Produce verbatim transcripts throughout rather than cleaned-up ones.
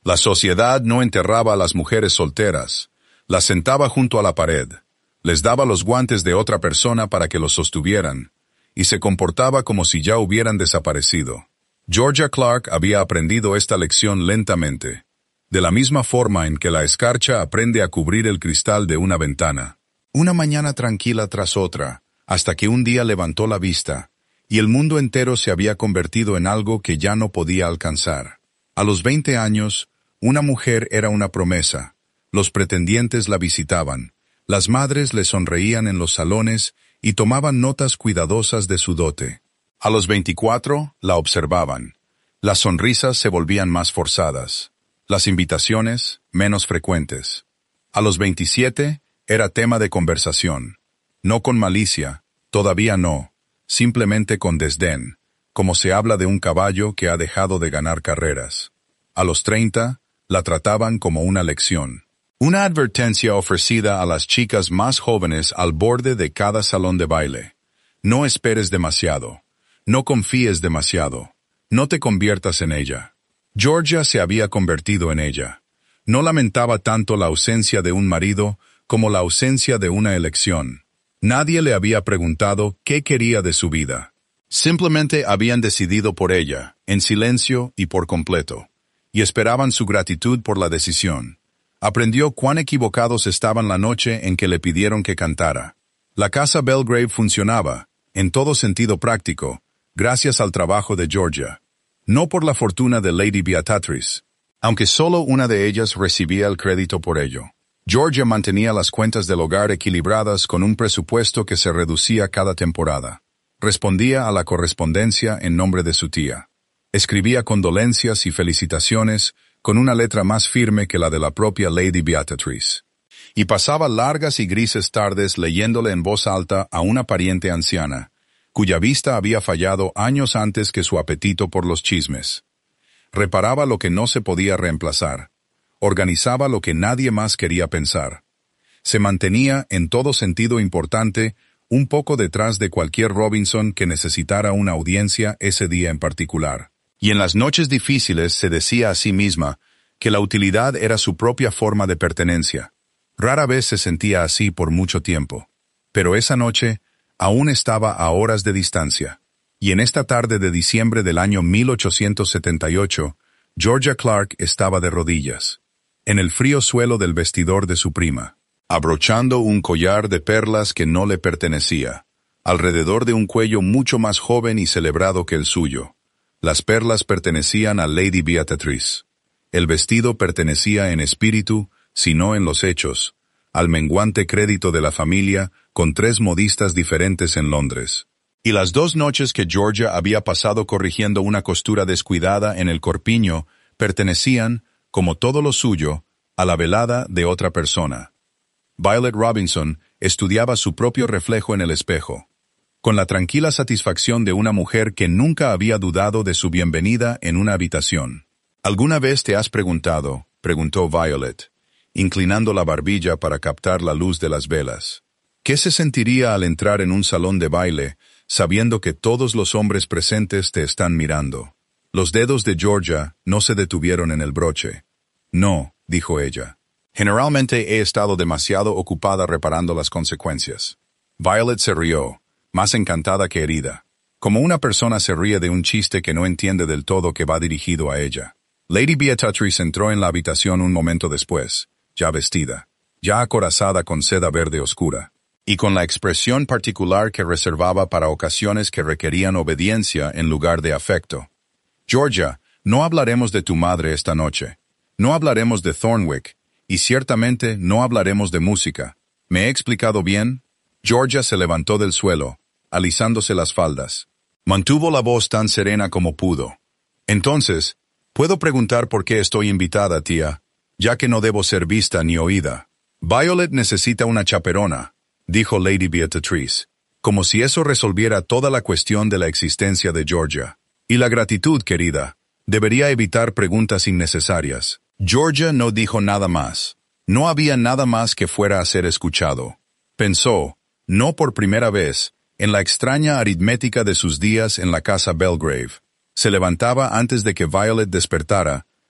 La sociedad no enterraba a las mujeres solteras, las sentaba junto a la pared, les daba los guantes de otra persona para que los sostuvieran, y se comportaba como si ya hubieran desaparecido. Georgia Clark había aprendido esta lección lentamente, de la misma forma en que la escarcha aprende a cubrir el cristal de una ventana. Una mañana tranquila tras otra, hasta que un día levantó la vista, y el mundo entero se había convertido en algo que ya no podía alcanzar. A los veinte años, una mujer era una promesa. Los pretendientes la visitaban, las madres le sonreían en los salones y tomaban notas cuidadosas de su dote. A los veinticuatro, la observaban. Las sonrisas se volvían más forzadas, las invitaciones menos frecuentes. A los veintisiete, era tema de conversación. No con malicia, todavía no, simplemente con desdén, como se habla de un caballo que ha dejado de ganar carreras. A los treinta, la trataban como una lección. Una advertencia ofrecida a las chicas más jóvenes al borde de cada salón de baile. No esperes demasiado. No confíes demasiado. No te conviertas en ella. Georgia se había convertido en ella. No lamentaba tanto la ausencia de un marido como la ausencia de una elección. Nadie le había preguntado qué quería de su vida. Simplemente habían decidido por ella, en silencio y por completo, y esperaban su gratitud por la decisión. Aprendió cuán equivocados estaban la noche en que le pidieron que cantara. La casa Belgrave funcionaba, en todo sentido práctico, gracias al trabajo de Georgia. No por la fortuna de Lady Beatrice, aunque solo una de ellas recibía el crédito por ello. Georgia mantenía las cuentas del hogar equilibradas con un presupuesto que se reducía cada temporada. Respondía a la correspondencia en nombre de su tía. Escribía condolencias y felicitaciones con una letra más firme que la de la propia Lady Beatrice. Y pasaba largas y grises tardes leyéndole en voz alta a una pariente anciana, cuya vista había fallado años antes que su apetito por los chismes. Reparaba lo que no se podía reemplazar. Organizaba lo que nadie más quería pensar. Se mantenía, en todo sentido importante, un poco detrás de cualquier Robinson que necesitara una audiencia ese día en particular. Y en las noches difíciles se decía a sí misma que la utilidad era su propia forma de pertenencia. Rara vez se sentía así por mucho tiempo. Pero esa noche aún estaba a horas de distancia. Y en esta tarde de diciembre del año mil ochocientos setenta y ocho, Georgia Clark estaba de rodillas, en el frío suelo del vestidor de su prima, abrochando un collar de perlas que no le pertenecía, alrededor de un cuello mucho más joven y celebrado que el suyo. Las perlas pertenecían a Lady Beatrice. El vestido pertenecía en espíritu, si no en los hechos, al menguante crédito de la familia con tres modistas diferentes en Londres. Y las dos noches que Georgia había pasado corrigiendo una costura descuidada en el corpiño pertenecían, como todo lo suyo, a la velada de otra persona. Violet Robinson estudiaba su propio reflejo en el espejo, con la tranquila satisfacción de una mujer que nunca había dudado de su bienvenida en una habitación. ¿Alguna vez te has preguntado, preguntó Violet, inclinando la barbilla para captar la luz de las velas, qué se sentiría al entrar en un salón de baile sabiendo que todos los hombres presentes te están mirando? Los dedos de Georgia no se detuvieron en el broche. No, dijo ella. Generalmente he estado demasiado ocupada reparando las consecuencias. Violet se rió, más encantada que herida, como una persona se ríe de un chiste que no entiende del todo que va dirigido a ella. Lady Beatrice entró en la habitación un momento después, ya vestida, ya acorazada con seda verde oscura, y con la expresión particular que reservaba para ocasiones que requerían obediencia en lugar de afecto. Georgia, no hablaremos de tu madre esta noche. No hablaremos de Thornwick, y ciertamente no hablaremos de música. ¿Me he explicado bien? Georgia se levantó del suelo, alisándose las faldas. Mantuvo la voz tan serena como pudo. Entonces, ¿puedo preguntar por qué estoy invitada, tía? Ya que no debo ser vista ni oída. Violet necesita una chaperona, dijo Lady Beatrice, como si eso resolviera toda la cuestión de la existencia de Georgia. Y la gratitud, querida. Debería evitar preguntas innecesarias. Georgia no dijo nada más. No había nada más que fuera a ser escuchado. Pensó, no por primera vez, en la extraña aritmética de sus días en la casa Belgrave. Se levantaba antes de que Violet despertara,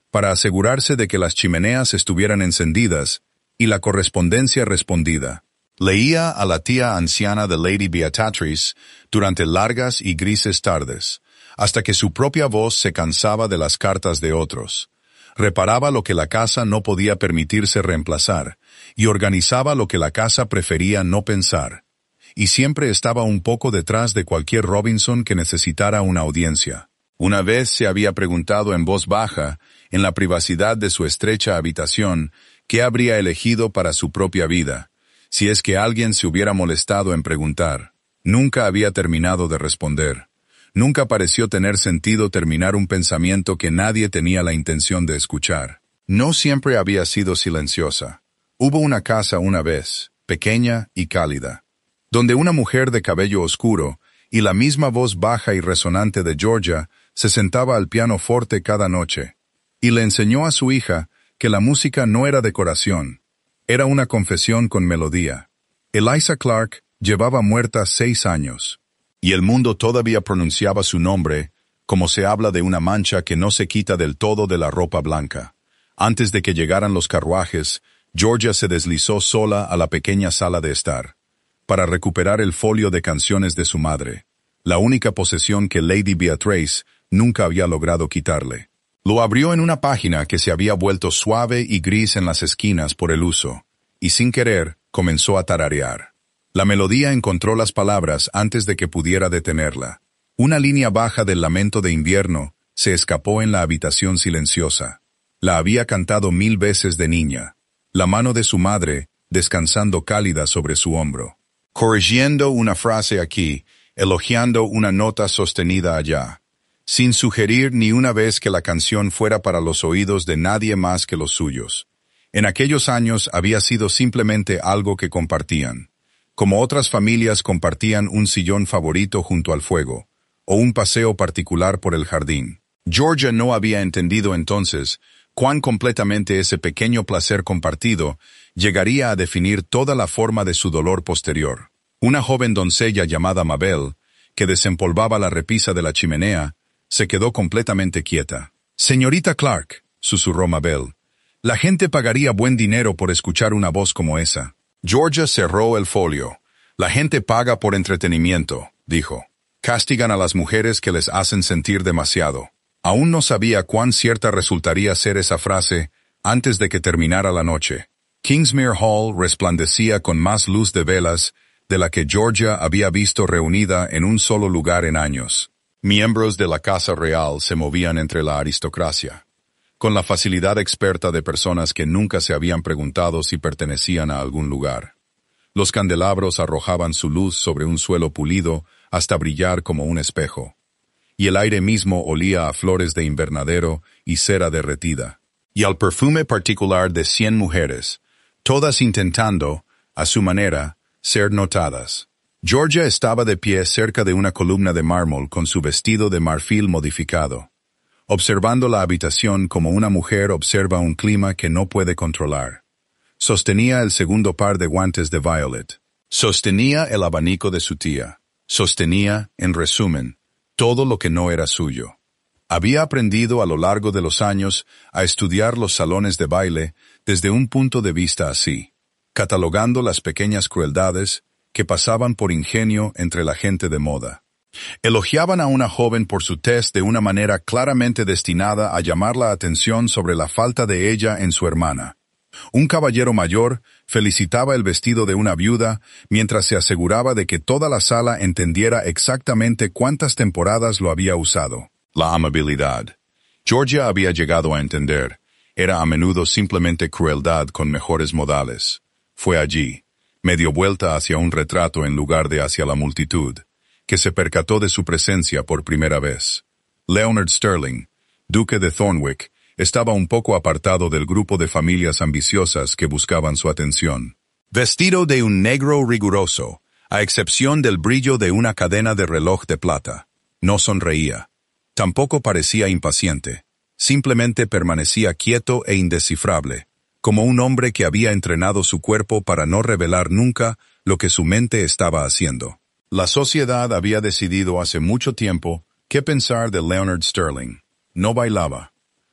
para asegurarse de que las chimeneas estuvieran encendidas y la correspondencia respondida. Leía a la tía anciana de Lady Beatrice durante largas y grises tardes, hasta que su propia voz se cansaba de las cartas de otros. Reparaba lo que la casa no podía permitirse reemplazar, y organizaba lo que la casa prefería no pensar. Y siempre estaba un poco detrás de cualquier Robinson que necesitara una audiencia. Una vez se había preguntado en voz baja, en la privacidad de su estrecha habitación, qué habría elegido para su propia vida, si es que alguien se hubiera molestado en preguntar. Nunca había terminado de responder. Nunca pareció tener sentido terminar un pensamiento que nadie tenía la intención de escuchar. No siempre había sido silenciosa. Hubo una casa una vez, pequeña y cálida, donde una mujer de cabello oscuro y la misma voz baja y resonante de Georgia se sentaba al piano forte cada noche, y le enseñó a su hija que la música no era decoración, era una confesión con melodía. Eliza Clark llevaba muerta seis años, y el mundo todavía pronunciaba su nombre como se habla de una mancha que no se quita del todo de la ropa blanca. Antes de que llegaran los carruajes, Georgia se deslizó sola a la pequeña sala de estar, para recuperar el folio de canciones de su madre, la única posesión que Lady Beatrice nunca había logrado quitarle. Lo abrió en una página que se había vuelto suave y gris en las esquinas por el uso, y sin querer comenzó a tararear. La melodía encontró las palabras antes de que pudiera detenerla. Una línea baja del lamento de invierno se escapó en la habitación silenciosa. La había cantado mil veces de niña, la mano de su madre descansando cálida sobre su hombro, corrigiendo una frase aquí, elogiando una nota sostenida allá, sin sugerir ni una vez que la canción fuera para los oídos de nadie más que los suyos. En aquellos años había sido simplemente algo que compartían, como otras familias compartían un sillón favorito junto al fuego, o un paseo particular por el jardín. Georgia no había entendido entonces cuán completamente ese pequeño placer compartido llegaría a definir toda la forma de su dolor posterior. Una joven doncella llamada Mabel, que desempolvaba la repisa de la chimenea, se quedó completamente quieta. «Señorita Clark», susurró Mabel, «la gente pagaría buen dinero por escuchar una voz como esa». Georgia cerró el folio. «La gente paga por entretenimiento», dijo. «Castigan a las mujeres que les hacen sentir demasiado». Aún no sabía cuán cierta resultaría ser esa frase antes de que terminara la noche. Kingsmere Hall resplandecía con más luz de velas de la que Georgia había visto reunida en un solo lugar en años. Miembros de la Casa Real se movían entre la aristocracia, con la facilidad experta de personas que nunca se habían preguntado si pertenecían a algún lugar. Los candelabros arrojaban su luz sobre un suelo pulido hasta brillar como un espejo, y el aire mismo olía a flores de invernadero y cera derretida, y al perfume particular de cien mujeres, todas intentando, a su manera, ser notadas. Georgia estaba de pie cerca de una columna de mármol con su vestido de marfil modificado, observando la habitación como una mujer observa un clima que no puede controlar. Sostenía el segundo par de guantes de Violet. Sostenía el abanico de su tía. Sostenía, en resumen, todo lo que no era suyo. Había aprendido a lo largo de los años a estudiar los salones de baile desde un punto de vista así, catalogando las pequeñas crueldades que pasaban por ingenio entre la gente de moda. Elogiaban a una joven por su tez de una manera claramente destinada a llamar la atención sobre la falta de ella en su hermana. Un caballero mayor felicitaba el vestido de una viuda mientras se aseguraba de que toda la sala entendiera exactamente cuántas temporadas lo había usado. La amabilidad. Georgia había llegado a entender. Era a menudo simplemente crueldad con mejores modales. Fue allí, medio vuelta hacia un retrato en lugar de hacia la multitud, que se percató de su presencia por primera vez. Leonard Sterling, duque de Thornwick, estaba un poco apartado del grupo de familias ambiciosas que buscaban su atención. Vestido de un negro riguroso, a excepción del brillo de una cadena de reloj de plata, no sonreía. Tampoco parecía impaciente. Simplemente permanecía quieto e indescifrable, como un hombre que había entrenado su cuerpo para no revelar nunca lo que su mente estaba haciendo. La sociedad había decidido hace mucho tiempo qué pensar de Leonard Sterling. No bailaba.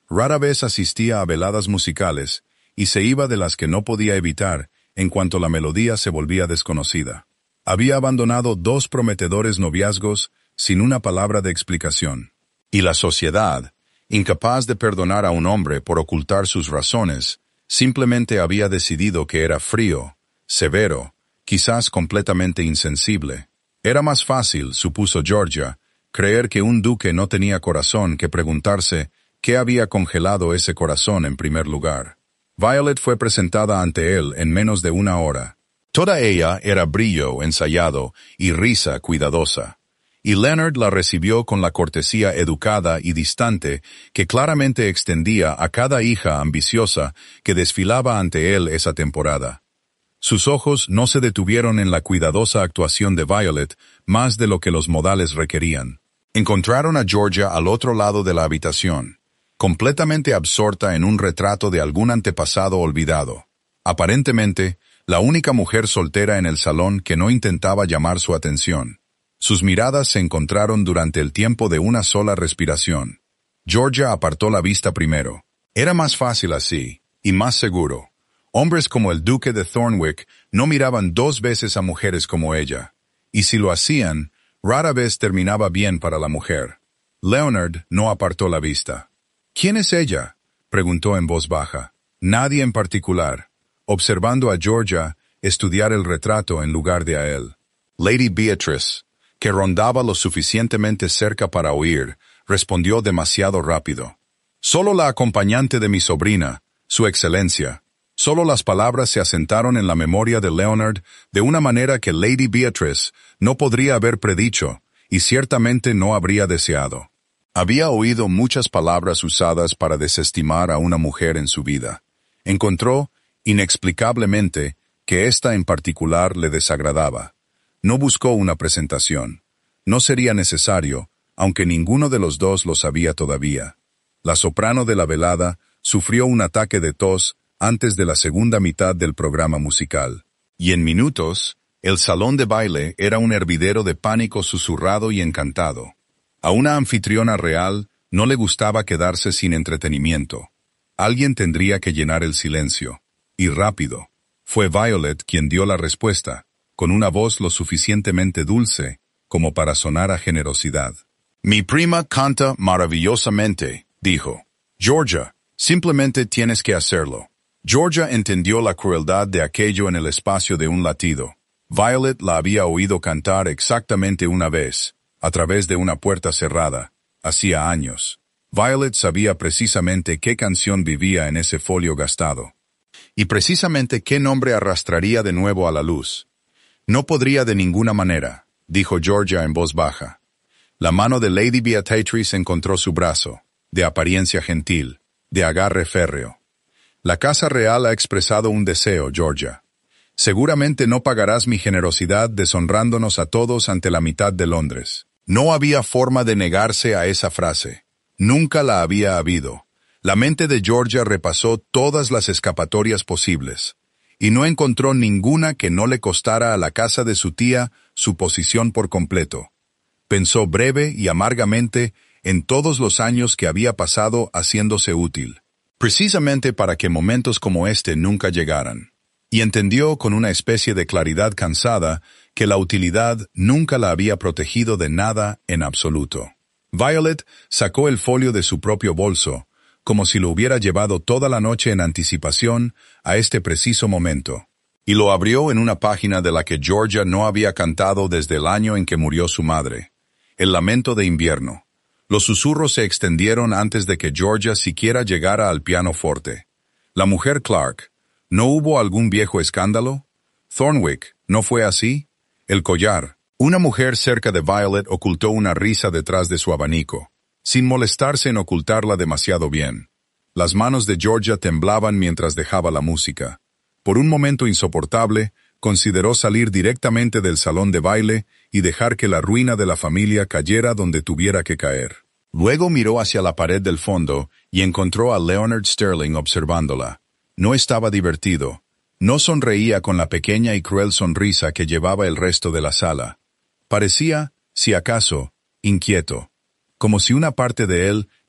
Rara vez asistía a veladas musicales, y se iba de las que no podía evitar en cuanto la melodía se volvía desconocida. Había abandonado dos prometedores noviazgos sin una palabra de explicación. Y la sociedad, incapaz de perdonar a un hombre por ocultar sus razones, simplemente había decidido que era frío, severo, quizás completamente insensible. Era más fácil, supuso Georgia, creer que un duque no tenía corazón que preguntarse qué había congelado ese corazón en primer lugar. Violet fue presentada ante él en menos de una hora. Toda ella era brillo ensayado y risa cuidadosa, y Leonard la recibió con la cortesía educada y distante que claramente extendía a cada hija ambiciosa que desfilaba ante él esa temporada. Sus ojos no se detuvieron en la cuidadosa actuación de Violet más de lo que los modales requerían. Encontraron a Georgia al otro lado de la habitación, completamente absorta en un retrato de algún antepasado olvidado. Aparentemente, la única mujer soltera en el salón que no intentaba llamar su atención. Sus miradas se encontraron durante el tiempo de una sola respiración. Georgia apartó la vista primero. Era más fácil así, y más seguro. Hombres como el duque de Thornwick no miraban dos veces a mujeres como ella, y si lo hacían, rara vez terminaba bien para la mujer. Leonard no apartó la vista. «¿Quién es ella?», preguntó en voz baja. Nadie en particular, observando a Georgia estudiar el retrato en lugar de a él. Lady Beatrice, que rondaba lo suficientemente cerca para oír, respondió demasiado rápido. «Solo la acompañante de mi sobrina, su excelencia». Solo las palabras se asentaron en la memoria de Leonard de una manera que Lady Beatrice no podría haber predicho y ciertamente no habría deseado. Había oído muchas palabras usadas para desestimar a una mujer en su vida. Encontró, inexplicablemente, que esta en particular le desagradaba. No buscó una presentación. No sería necesario, aunque ninguno de los dos lo sabía todavía. La soprano de la velada sufrió un ataque de tos antes de la segunda mitad del programa musical. Y en minutos, el salón de baile era un hervidero de pánico susurrado y encantado. A una anfitriona real no le gustaba quedarse sin entretenimiento. Alguien tendría que llenar el silencio. Y rápido. Fue Violet quien dio la respuesta, con una voz lo suficientemente dulce como para sonar a generosidad. «Mi prima canta maravillosamente», dijo. «Georgia, simplemente tienes que hacerlo». Georgia entendió la crueldad de aquello en el espacio de un latido. Violet la había oído cantar exactamente una vez, a través de una puerta cerrada, hacía años. Violet sabía precisamente qué canción vivía en ese folio gastado. Y precisamente qué nombre arrastraría de nuevo a la luz. «No podría de ninguna manera», dijo Georgia en voz baja. La mano de Lady Beatrice encontró su brazo, de apariencia gentil, de agarre férreo. «La Casa Real ha expresado un deseo, Georgia. Seguramente no pagarás mi generosidad deshonrándonos a todos ante la mitad de Londres». No había forma de negarse a esa frase. Nunca la había habido. La mente de Georgia repasó todas las escapatorias posibles, y no encontró ninguna que no le costara a la casa de su tía su posición por completo. Pensó breve y amargamente en todos los años que había pasado haciéndose útil, precisamente para que momentos como este nunca llegaran. Y entendió con una especie de claridad cansada que la utilidad nunca la había protegido de nada en absoluto. Violet sacó el folio de su propio bolso, como si lo hubiera llevado toda la noche en anticipación a este preciso momento, y lo abrió en una página de la que Georgia no había cantado desde el año en que murió su madre, el lamento de invierno. Los susurros se extendieron antes de que Georgia siquiera llegara al pianoforte. La mujer Clark. ¿No hubo algún viejo escándalo? Thornwick, ¿no fue así? El collar. Una mujer cerca de Violet ocultó una risa detrás de su abanico, sin molestarse en ocultarla demasiado bien. Las manos de Georgia temblaban mientras dejaba la música. Por un momento insoportable, consideró salir directamente del salón de baile y dejar que la ruina de la familia cayera donde tuviera que caer. Luego miró hacia la pared del fondo y encontró a Leonard Sterling observándola. No estaba divertido. No sonreía con la pequeña y cruel sonrisa que llevaba el resto de la sala. Parecía, si acaso, inquieto, como si una parte de él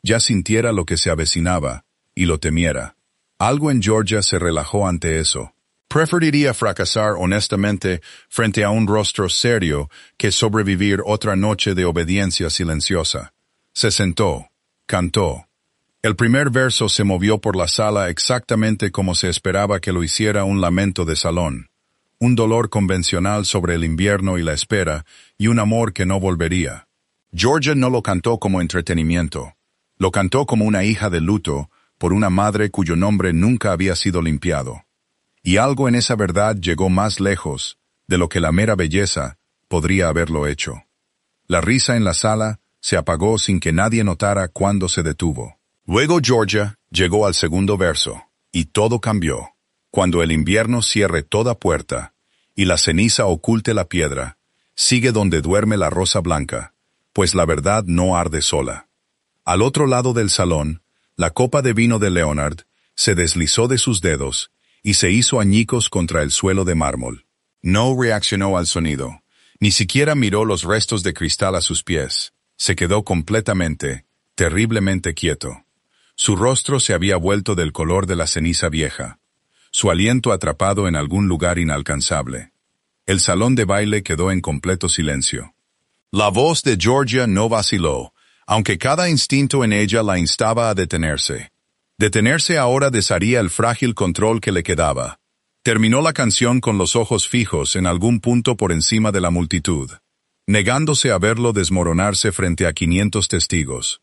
ya sintiera lo que se avecinaba, y lo temiera. Algo en Georgia se relajó ante eso. Preferiría fracasar honestamente frente a un rostro serio que sobrevivir otra noche de obediencia silenciosa. Se sentó, cantó. El primer verso se movió por la sala exactamente como se esperaba que lo hiciera un lamento de salón. Un dolor convencional sobre el invierno y la espera, y un amor que no volvería. Georgia no lo cantó como entretenimiento. Lo cantó como una hija de luto por una madre cuyo nombre nunca había sido limpiado. Y algo en esa verdad llegó más lejos de lo que la mera belleza podría haberlo hecho. La risa en la sala se apagó sin que nadie notara cuándo se detuvo. Luego Georgia llegó al segundo verso, y todo cambió. Cuando el invierno cierre toda puerta, y la ceniza oculte la piedra, sigue donde duerme la rosa blanca, pues la verdad no arde sola. Al otro lado del salón, la copa de vino de Leonard se deslizó de sus dedos y se hizo añicos contra el suelo de mármol. No reaccionó al sonido, ni siquiera miró los restos de cristal a sus pies. Se quedó completamente, terriblemente quieto. Su rostro se había vuelto del color de la ceniza vieja, su aliento atrapado en algún lugar inalcanzable. El salón de baile quedó en completo silencio. La voz de Georgia no vaciló, aunque cada instinto en ella la instaba a detenerse. Detenerse ahora desharía el frágil control que le quedaba. Terminó la canción con los ojos fijos en algún punto por encima de la multitud, negándose a verlo desmoronarse frente a quinientos testigos.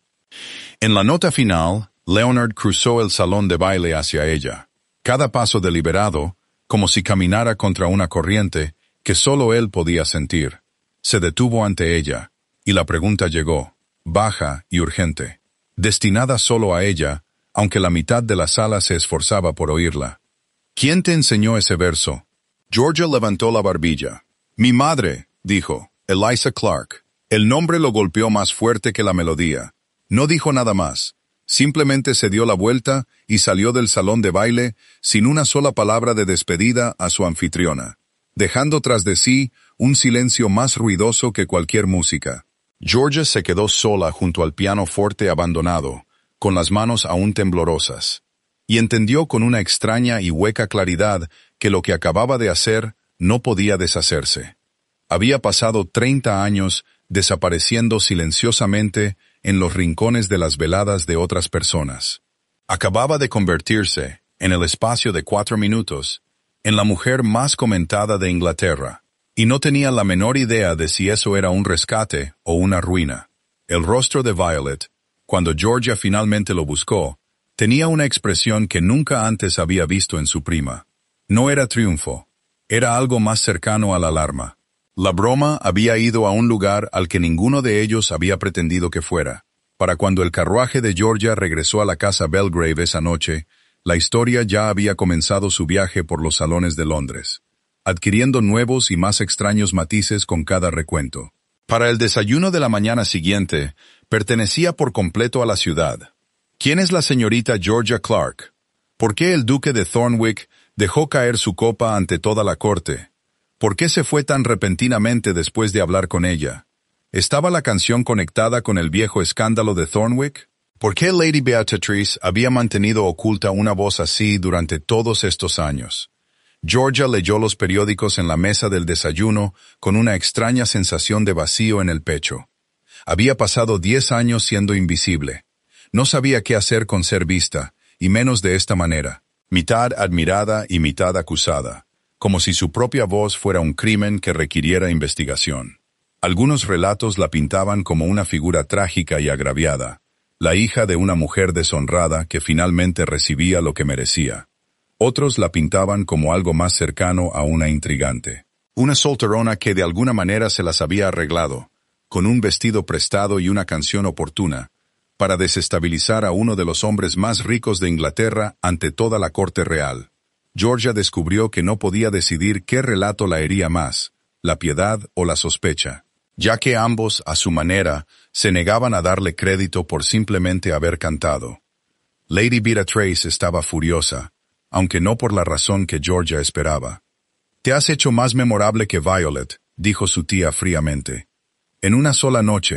En la nota final, Leonard cruzó el salón de baile hacia ella. Cada paso deliberado, como si caminara contra una corriente que solo él podía sentir. Se detuvo ante ella, y la pregunta llegó, baja y urgente, destinada solo a ella, aunque la mitad de la sala se esforzaba por oírla. ¿Quién te enseñó ese verso? Georgia levantó la barbilla. Mi madre, dijo, Eliza Clark. El nombre lo golpeó más fuerte que la melodía. No dijo nada más. Simplemente se dio la vuelta y salió del salón de baile sin una sola palabra de despedida a su anfitriona, dejando tras de sí un silencio más ruidoso que cualquier música. Georgia se quedó sola junto al pianoforte abandonado, con las manos aún temblorosas, y entendió con una extraña y hueca claridad que lo que acababa de hacer no podía deshacerse. Había pasado treinta años desapareciendo silenciosamente en los rincones de las veladas de otras personas. Acababa de convertirse, en el espacio de cuatro minutos, en la mujer más comentada de Inglaterra, y no tenía la menor idea de si eso era un rescate o una ruina. El rostro de Violet, cuando Georgia finalmente lo buscó, tenía una expresión que nunca antes había visto en su prima. No era triunfo, era algo más cercano a la alarma. La broma había ido a un lugar al que ninguno de ellos había pretendido que fuera. Para cuando el carruaje de Georgia regresó a la casa Belgrave esa noche, la historia ya había comenzado su viaje por los salones de Londres, adquiriendo nuevos y más extraños matices con cada recuento. Para el desayuno de la mañana siguiente, pertenecía por completo a la ciudad. ¿Quién es la señorita Georgia Clark? ¿Por qué el duque de Thornwick dejó caer su copa ante toda la corte? ¿Por qué se fue tan repentinamente después de hablar con ella? ¿Estaba la canción conectada con el viejo escándalo de Thornwick? ¿Por qué Lady Beatrice había mantenido oculta una voz así durante todos estos años? Georgia leyó los periódicos en la mesa del desayuno con una extraña sensación de vacío en el pecho. Había pasado diez años siendo invisible. No sabía qué hacer con ser vista, y menos de esta manera, mitad admirada y mitad acusada, como si su propia voz fuera un crimen que requiriera investigación. Algunos relatos la pintaban como una figura trágica y agraviada, la hija de una mujer deshonrada que finalmente recibía lo que merecía. Otros la pintaban como algo más cercano a una intrigante, una solterona que de alguna manera se las había arreglado, con un vestido prestado y una canción oportuna, para desestabilizar a uno de los hombres más ricos de Inglaterra ante toda la corte real. Georgia descubrió que no podía decidir qué relato la hería más, la piedad o la sospecha, ya que ambos, a su manera, se negaban a darle crédito por simplemente haber cantado. Lady Beatrice estaba furiosa, aunque no por la razón que Georgia esperaba. «Te has hecho más memorable que Violet», dijo su tía fríamente. «En una sola noche,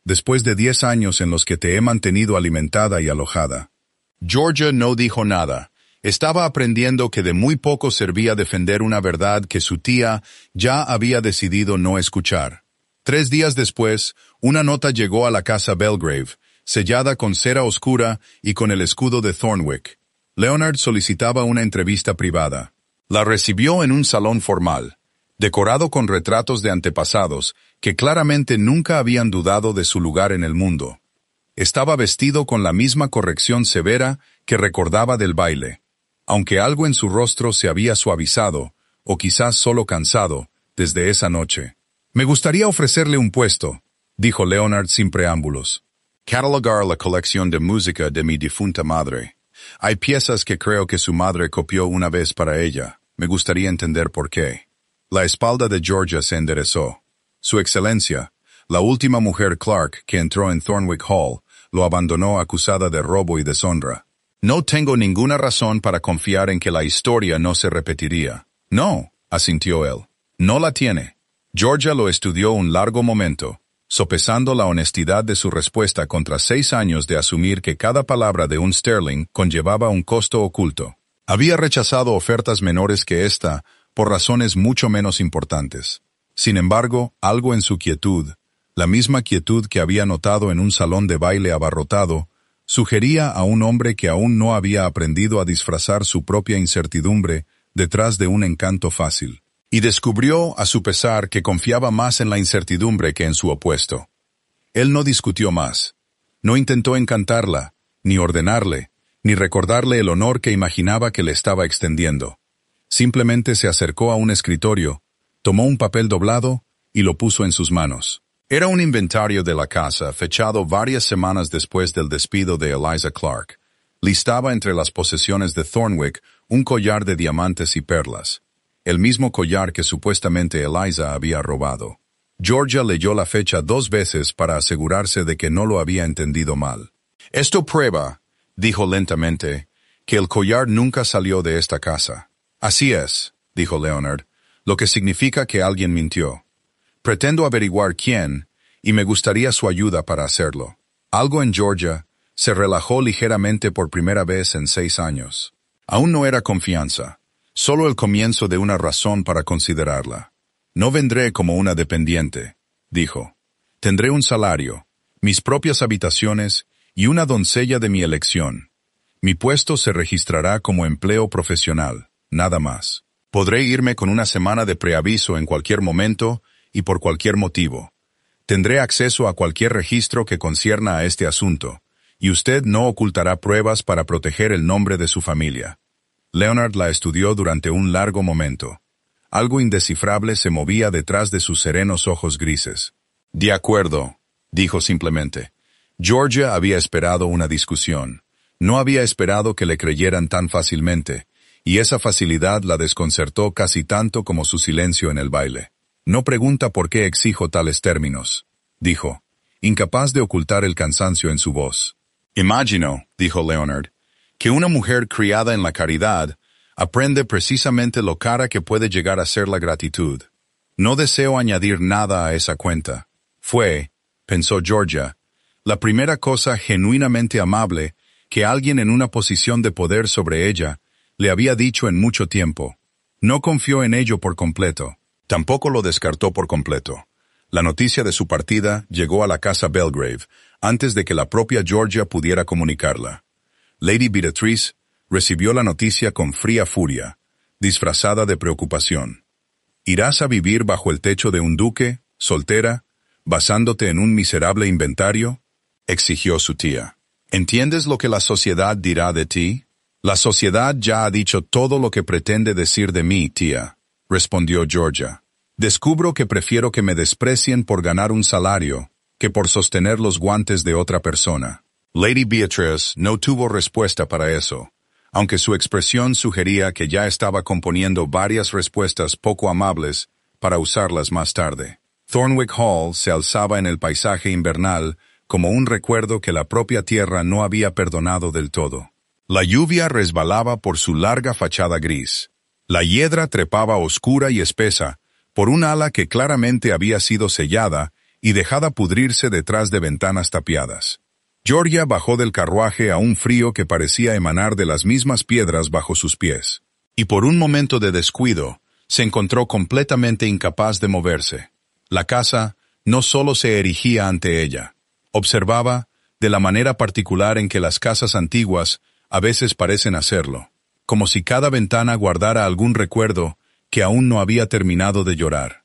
después de diez años en los que te he mantenido alimentada y alojada. Georgia no dijo nada. Estaba aprendiendo que de muy poco servía defender una verdad que su tía ya había decidido no escuchar. Tres días después, una nota llegó a la casa Belgrave, sellada con cera oscura y con el escudo de Thornwick. Leonard solicitaba una entrevista privada. La recibió en un salón formal, decorado con retratos de antepasados que claramente nunca habían dudado de su lugar en el mundo. Estaba vestido con la misma corrección severa que recordaba del baile, aunque algo en su rostro se había suavizado, o quizás solo cansado, desde esa noche. «Me gustaría ofrecerle un puesto», dijo Leonard sin preámbulos. «Catalogar la colección de música de mi difunta madre. Hay piezas que creo que su madre copió una vez para ella. Me gustaría entender por qué». La espalda de Georgia se enderezó. Su excelencia, la última mujer Clark que entró en Thornwick Hall, lo abandonó acusada de robo y deshonra. «No tengo ninguna razón para confiar en que la historia no se repetiría». «No», asintió él. «No la tiene». Georgia lo estudió un largo momento, sopesando la honestidad de su respuesta contra seis años de asumir que cada palabra de un Sterling conllevaba un costo oculto. Había rechazado ofertas menores que esta, por razones mucho menos importantes. Sin embargo, algo en su quietud, la misma quietud que había notado en un salón de baile abarrotado, sugería a un hombre que aún no había aprendido a disfrazar su propia incertidumbre detrás de un encanto fácil. Y descubrió, a su pesar, que confiaba más en la incertidumbre que en su opuesto. Él no discutió más. No intentó encantarla, ni ordenarle, ni recordarle el honor que imaginaba que le estaba extendiendo. Simplemente se acercó a un escritorio, tomó un papel doblado y lo puso en sus manos. Era un inventario de la casa, fechado varias semanas después del despido de Eliza Clark. Listaba entre las posesiones de Thornwick un collar de diamantes y perlas, el mismo collar que supuestamente Eliza había robado. Georgia leyó la fecha dos veces para asegurarse de que no lo había entendido mal. «Esto prueba», dijo lentamente, «que el collar nunca salió de esta casa». «Así es», dijo Leonard, «lo que significa que alguien mintió. Pretendo averiguar quién, y me gustaría su ayuda para hacerlo». Algo en Georgia se relajó ligeramente por primera vez en seis años. Aún no era confianza, solo el comienzo de una razón para considerarla. «No vendré como una dependiente», dijo. «Tendré un salario, mis propias habitaciones y una doncella de mi elección. Mi puesto se registrará como empleo profesional, nada más. Podré irme con una semana de preaviso en cualquier momento y por cualquier motivo. Tendré acceso a cualquier registro que concierna a este asunto, y usted no ocultará pruebas para proteger el nombre de su familia». Leonard la estudió durante un largo momento. Algo indescifrable se movía detrás de sus serenos ojos grises. «De acuerdo», dijo simplemente. Georgia había esperado una discusión. No había esperado que le creyeran tan fácilmente, y esa facilidad la desconcertó casi tanto como su silencio en el baile. «No pregunta por qué exijo tales términos», dijo, incapaz de ocultar el cansancio en su voz. «Imagino», dijo Leonard, «que una mujer criada en la caridad aprende precisamente lo cara que puede llegar a ser la gratitud. No deseo añadir nada a esa cuenta. Fue, pensó Georgia, la primera cosa genuinamente amable que alguien en una posición de poder sobre ella le había dicho en mucho tiempo. No confió en ello por completo. Tampoco lo descartó por completo. La noticia de su partida llegó a la casa Belgrave antes de que la propia Georgia pudiera comunicarla. Lady Beatrice recibió la noticia con fría furia, disfrazada de preocupación. ¿Irás a vivir bajo el techo de un duque, soltera, basándote en un miserable inventario?, exigió su tía. ¿Entiendes lo que la sociedad dirá de ti? La sociedad ya ha dicho todo lo que pretende decir de mí, tía, respondió Georgia. Descubro que prefiero que me desprecien por ganar un salario que por sostener los guantes de otra persona. Lady Beatrice no tuvo respuesta para eso, aunque su expresión sugería que ya estaba componiendo varias respuestas poco amables para usarlas más tarde. Thornwick Hall se alzaba en el paisaje invernal como un recuerdo que la propia tierra no había perdonado del todo. La lluvia resbalaba por su larga fachada gris. La hiedra trepaba oscura y espesa por un ala que claramente había sido sellada y dejada pudrirse detrás de ventanas tapiadas. Georgia bajó del carruaje a un frío que parecía emanar de las mismas piedras bajo sus pies. Y por un momento de descuido, se encontró completamente incapaz de moverse. La casa no solo se erigía ante ella. Observaba, de la manera particular en que las casas antiguas a veces parecen hacerlo, como si cada ventana guardara algún recuerdo que aún no había terminado de llorar.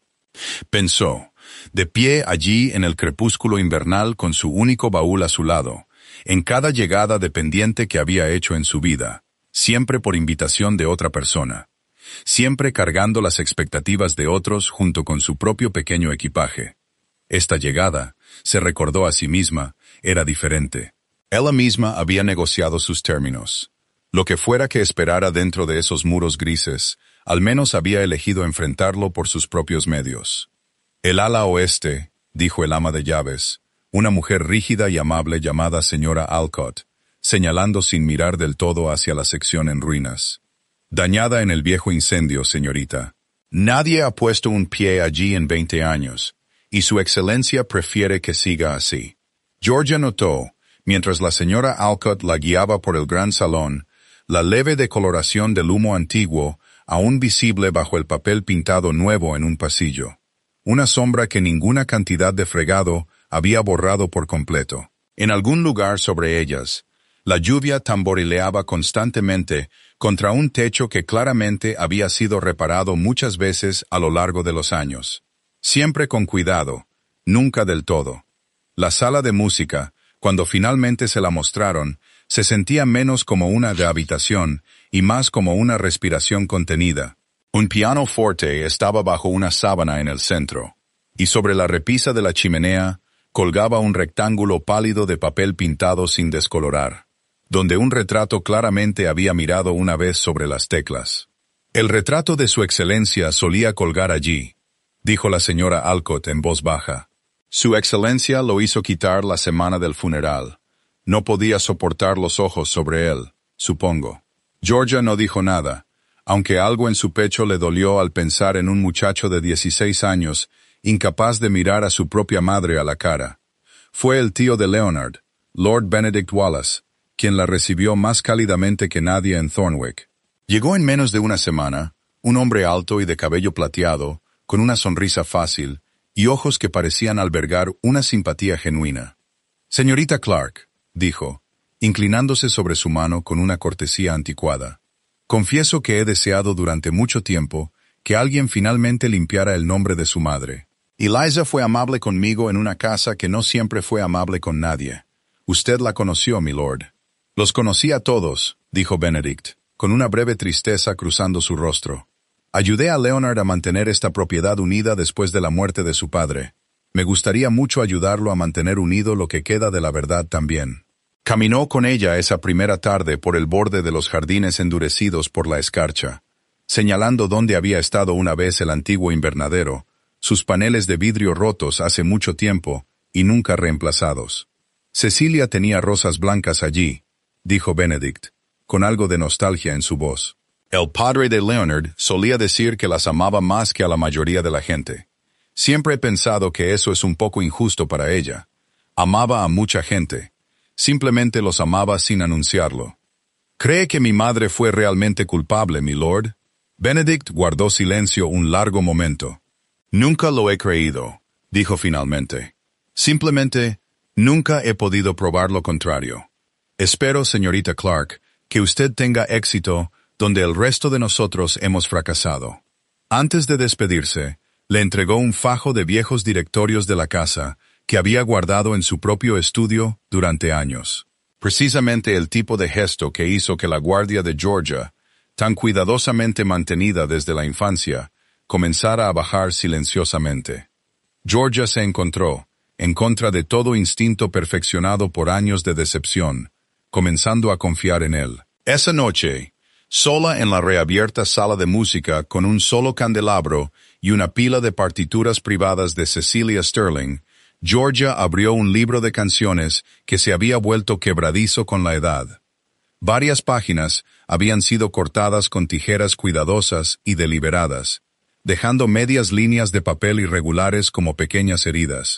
Pensó, de pie allí en el crepúsculo invernal con su único baúl a su lado, en cada llegada de pendiente que había hecho en su vida, siempre por invitación de otra persona, siempre cargando las expectativas de otros junto con su propio pequeño equipaje. Esta llegada, se recordó a sí misma, era diferente. Ella misma había negociado sus términos. Lo que fuera que esperara dentro de esos muros grises, al menos había elegido enfrentarlo por sus propios medios. El ala oeste, dijo el ama de llaves, una mujer rígida y amable llamada señora Alcott, señalando sin mirar del todo hacia la sección en ruinas. Dañada en el viejo incendio, señorita. Nadie ha puesto un pie allí en veinte años, y su excelencia prefiere que siga así. Georgia notó, mientras la señora Alcott la guiaba por el gran salón, la leve decoloración del humo antiguo, aún visible bajo el papel pintado nuevo en un pasillo. Una sombra que ninguna cantidad de fregado había borrado por completo. En algún lugar sobre ellas, la lluvia tamborileaba constantemente contra un techo que claramente había sido reparado muchas veces a lo largo de los años. Siempre con cuidado, nunca del todo. La sala de música, cuando finalmente se la mostraron, se sentía menos como una de habitación y más como una respiración contenida. Un piano forte estaba bajo una sábana en el centro, y sobre la repisa de la chimenea colgaba un rectángulo pálido de papel pintado sin descolorar, donde un retrato claramente había mirado una vez sobre las teclas. El retrato de su excelencia solía colgar allí, dijo la señora Alcott en voz baja. Su excelencia lo hizo quitar la semana del funeral. No podía soportar los ojos sobre él, supongo. Georgia no dijo nada, aunque algo en su pecho le dolió al pensar en un muchacho de dieciséis años, incapaz de mirar a su propia madre a la cara. Fue el tío de Leonard, Lord Benedict Wallace, quien la recibió más cálidamente que nadie en Thornwick. Llegó en menos de una semana, un hombre alto y de cabello plateado, con una sonrisa fácil, y ojos que parecían albergar una simpatía genuina. Señorita Clark, dijo, inclinándose sobre su mano con una cortesía anticuada. Confieso que he deseado durante mucho tiempo que alguien finalmente limpiara el nombre de su madre. Eliza fue amable conmigo en una casa que no siempre fue amable con nadie. Usted la conoció, milord. Los conocí a todos, dijo Benedict, con una breve tristeza cruzando su rostro. Ayudé a Leonard a mantener esta propiedad unida después de la muerte de su padre. Me gustaría mucho ayudarlo a mantener unido lo que queda de la verdad también. Caminó con ella esa primera tarde por el borde de los jardines endurecidos por la escarcha, señalando dónde había estado una vez el antiguo invernadero, sus paneles de vidrio rotos hace mucho tiempo y nunca reemplazados. Cecilia tenía rosas blancas allí, dijo Benedict, con algo de nostalgia en su voz. El padre de Leonard solía decir que las amaba más que a la mayoría de la gente. Siempre he pensado que eso es un poco injusto para ella. Amaba a mucha gente. Simplemente los amaba sin anunciarlo. ¿Cree que mi madre fue realmente culpable, mi lord? Benedict guardó silencio un largo momento. Nunca lo he creído, dijo finalmente. Simplemente, nunca he podido probar lo contrario. Espero, señorita Clark, que usted tenga éxito donde el resto de nosotros hemos fracasado. Antes de despedirse, le entregó un fajo de viejos directorios de la casa que había guardado en su propio estudio durante años. Precisamente el tipo de gesto que hizo que la guardia de Georgia, tan cuidadosamente mantenida desde la infancia, comenzara a bajar silenciosamente. Georgia se encontró, en contra de todo instinto perfeccionado por años de decepción, comenzando a confiar en él. Esa noche, sola en la reabierta sala de música con un solo candelabro y una pila de partituras privadas de Cecilia Sterling, Georgia abrió un libro de canciones que se había vuelto quebradizo con la edad. Varias páginas habían sido cortadas con tijeras cuidadosas y deliberadas, dejando medias líneas de papel irregulares como pequeñas heridas.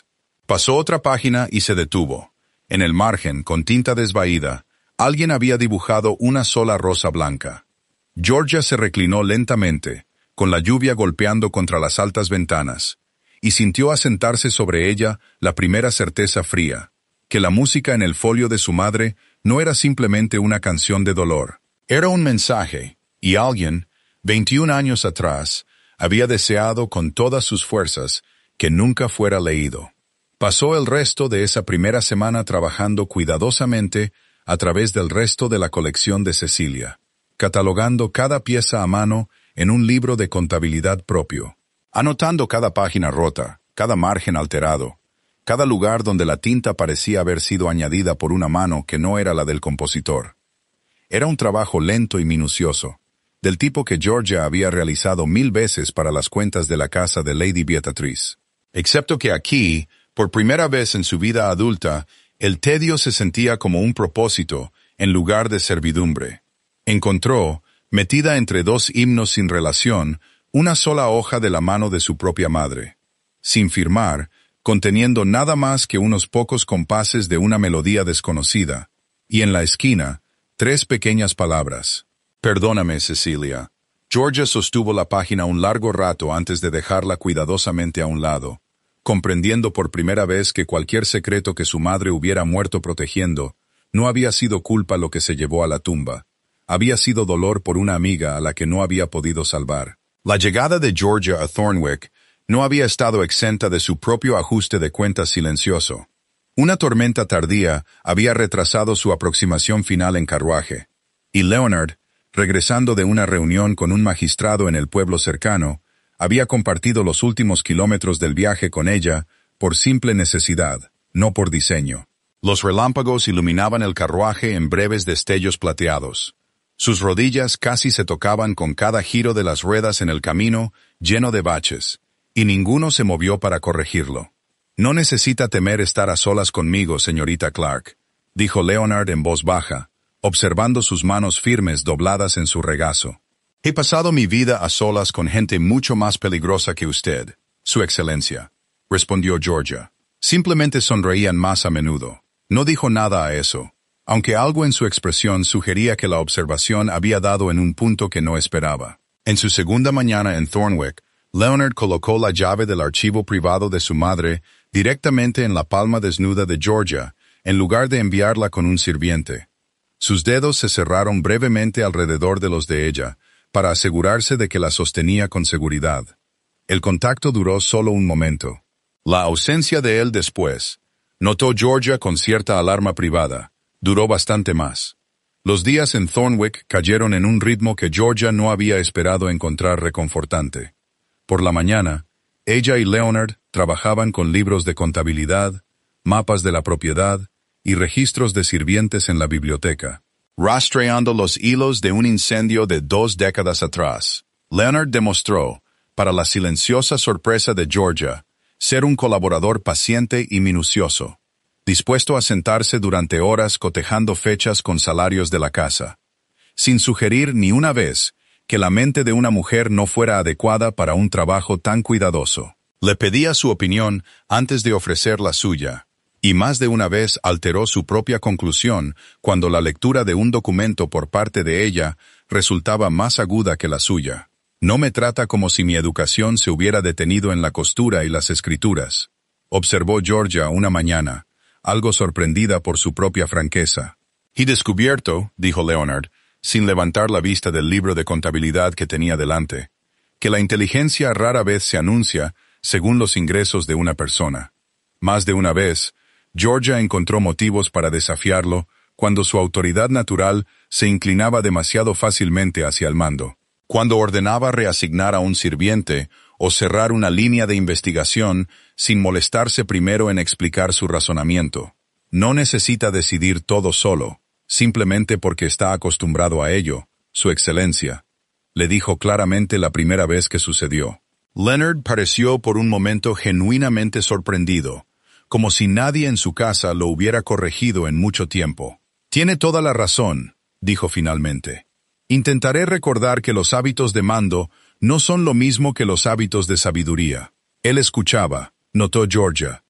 Pasó otra página y se detuvo. En el margen, con tinta desvaída, alguien había dibujado una sola rosa blanca. Georgia se reclinó lentamente, con la lluvia golpeando contra las altas ventanas, y sintió asentarse sobre ella la primera certeza fría, que la música en el folio de su madre no era simplemente una canción de dolor. Era un mensaje, y alguien, veintiún años atrás, había deseado con todas sus fuerzas que nunca fuera leído. Pasó el resto de esa primera semana trabajando cuidadosamente a través del resto de la colección de Cecilia, catalogando cada pieza a mano en un libro de contabilidad propio, anotando cada página rota, cada margen alterado, cada lugar donde la tinta parecía haber sido añadida por una mano que no era la del compositor. Era un trabajo lento y minucioso, del tipo que Georgia había realizado mil veces para las cuentas de la casa de Lady Beatrice. Excepto que aquí, por primera vez en su vida adulta, el tedio se sentía como un propósito en lugar de servidumbre. Encontró, metida entre dos himnos sin relación, una sola hoja de la mano de su propia madre, sin firmar, conteniendo nada más que unos pocos compases de una melodía desconocida, y en la esquina, tres pequeñas palabras. Perdóname, Cecilia. Georgia sostuvo la página un largo rato antes de dejarla cuidadosamente a un lado, comprendiendo por primera vez que cualquier secreto que su madre hubiera muerto protegiendo no había sido culpa lo que se llevó a la tumba. Había sido dolor por una amiga a la que no había podido salvar. La llegada de Georgia a Thornwick no había estado exenta de su propio ajuste de cuentas silencioso. Una tormenta tardía había retrasado su aproximación final en carruaje, y Leonard, regresando de una reunión con un magistrado en el pueblo cercano, había compartido los últimos kilómetros del viaje con ella por simple necesidad, no por diseño. Los relámpagos iluminaban el carruaje en breves destellos plateados. Sus rodillas casi se tocaban con cada giro de las ruedas en el camino, lleno de baches, y ninguno se movió para corregirlo. «No necesita temer estar a solas conmigo, señorita Clark», dijo Leonard en voz baja, observando sus manos firmes dobladas en su regazo. «He pasado mi vida a solas con gente mucho más peligrosa que usted, Su Excelencia», respondió Georgia. Simplemente sonreían más a menudo. No dijo nada a eso, aunque algo en su expresión sugería que la observación había dado en un punto que no esperaba. En su segunda mañana en Thornwick, Leonard colocó la llave del archivo privado de su madre directamente en la palma desnuda de Georgia, en lugar de enviarla con un sirviente. Sus dedos se cerraron brevemente alrededor de los de ella, para asegurarse de que la sostenía con seguridad. El contacto duró solo un momento. La ausencia de él después, notó Georgia con cierta alarma privada, duró bastante más. Los días en Thornwick cayeron en un ritmo que Georgia no había esperado encontrar reconfortante. Por la mañana, ella y Leonard trabajaban con libros de contabilidad, mapas de la propiedad y registros de sirvientes en la biblioteca. Rastreando los hilos de un incendio de dos décadas atrás, Leonard demostró, para la silenciosa sorpresa de Georgia, ser un colaborador paciente y minucioso, dispuesto a sentarse durante horas cotejando fechas con salarios de la casa, sin sugerir ni una vez que la mente de una mujer no fuera adecuada para un trabajo tan cuidadoso. Le pedía su opinión antes de ofrecer la suya, y más de una vez alteró su propia conclusión cuando la lectura de un documento por parte de ella resultaba más aguda que la suya. «No me trata como si mi educación se hubiera detenido en la costura y las escrituras», observó Georgia una mañana, algo sorprendida por su propia franqueza. «He descubierto», dijo Leonard, sin levantar la vista del libro de contabilidad que tenía delante, «que la inteligencia rara vez se anuncia según los ingresos de una persona». Más de una vez, Georgia encontró motivos para desafiarlo cuando su autoridad natural se inclinaba demasiado fácilmente hacia el mando. Cuando ordenaba reasignar a un sirviente o cerrar una línea de investigación sin molestarse primero en explicar su razonamiento. No necesita decidir todo solo, simplemente porque está acostumbrado a ello, Su Excelencia, le dijo claramente la primera vez que sucedió. Leonard pareció por un momento genuinamente sorprendido, como si nadie en su casa lo hubiera corregido en mucho tiempo. «Tiene toda la razón», dijo finalmente. «Intentaré recordar que los hábitos de mando no son lo mismo que los hábitos de sabiduría». Él escuchaba, notó Georgia,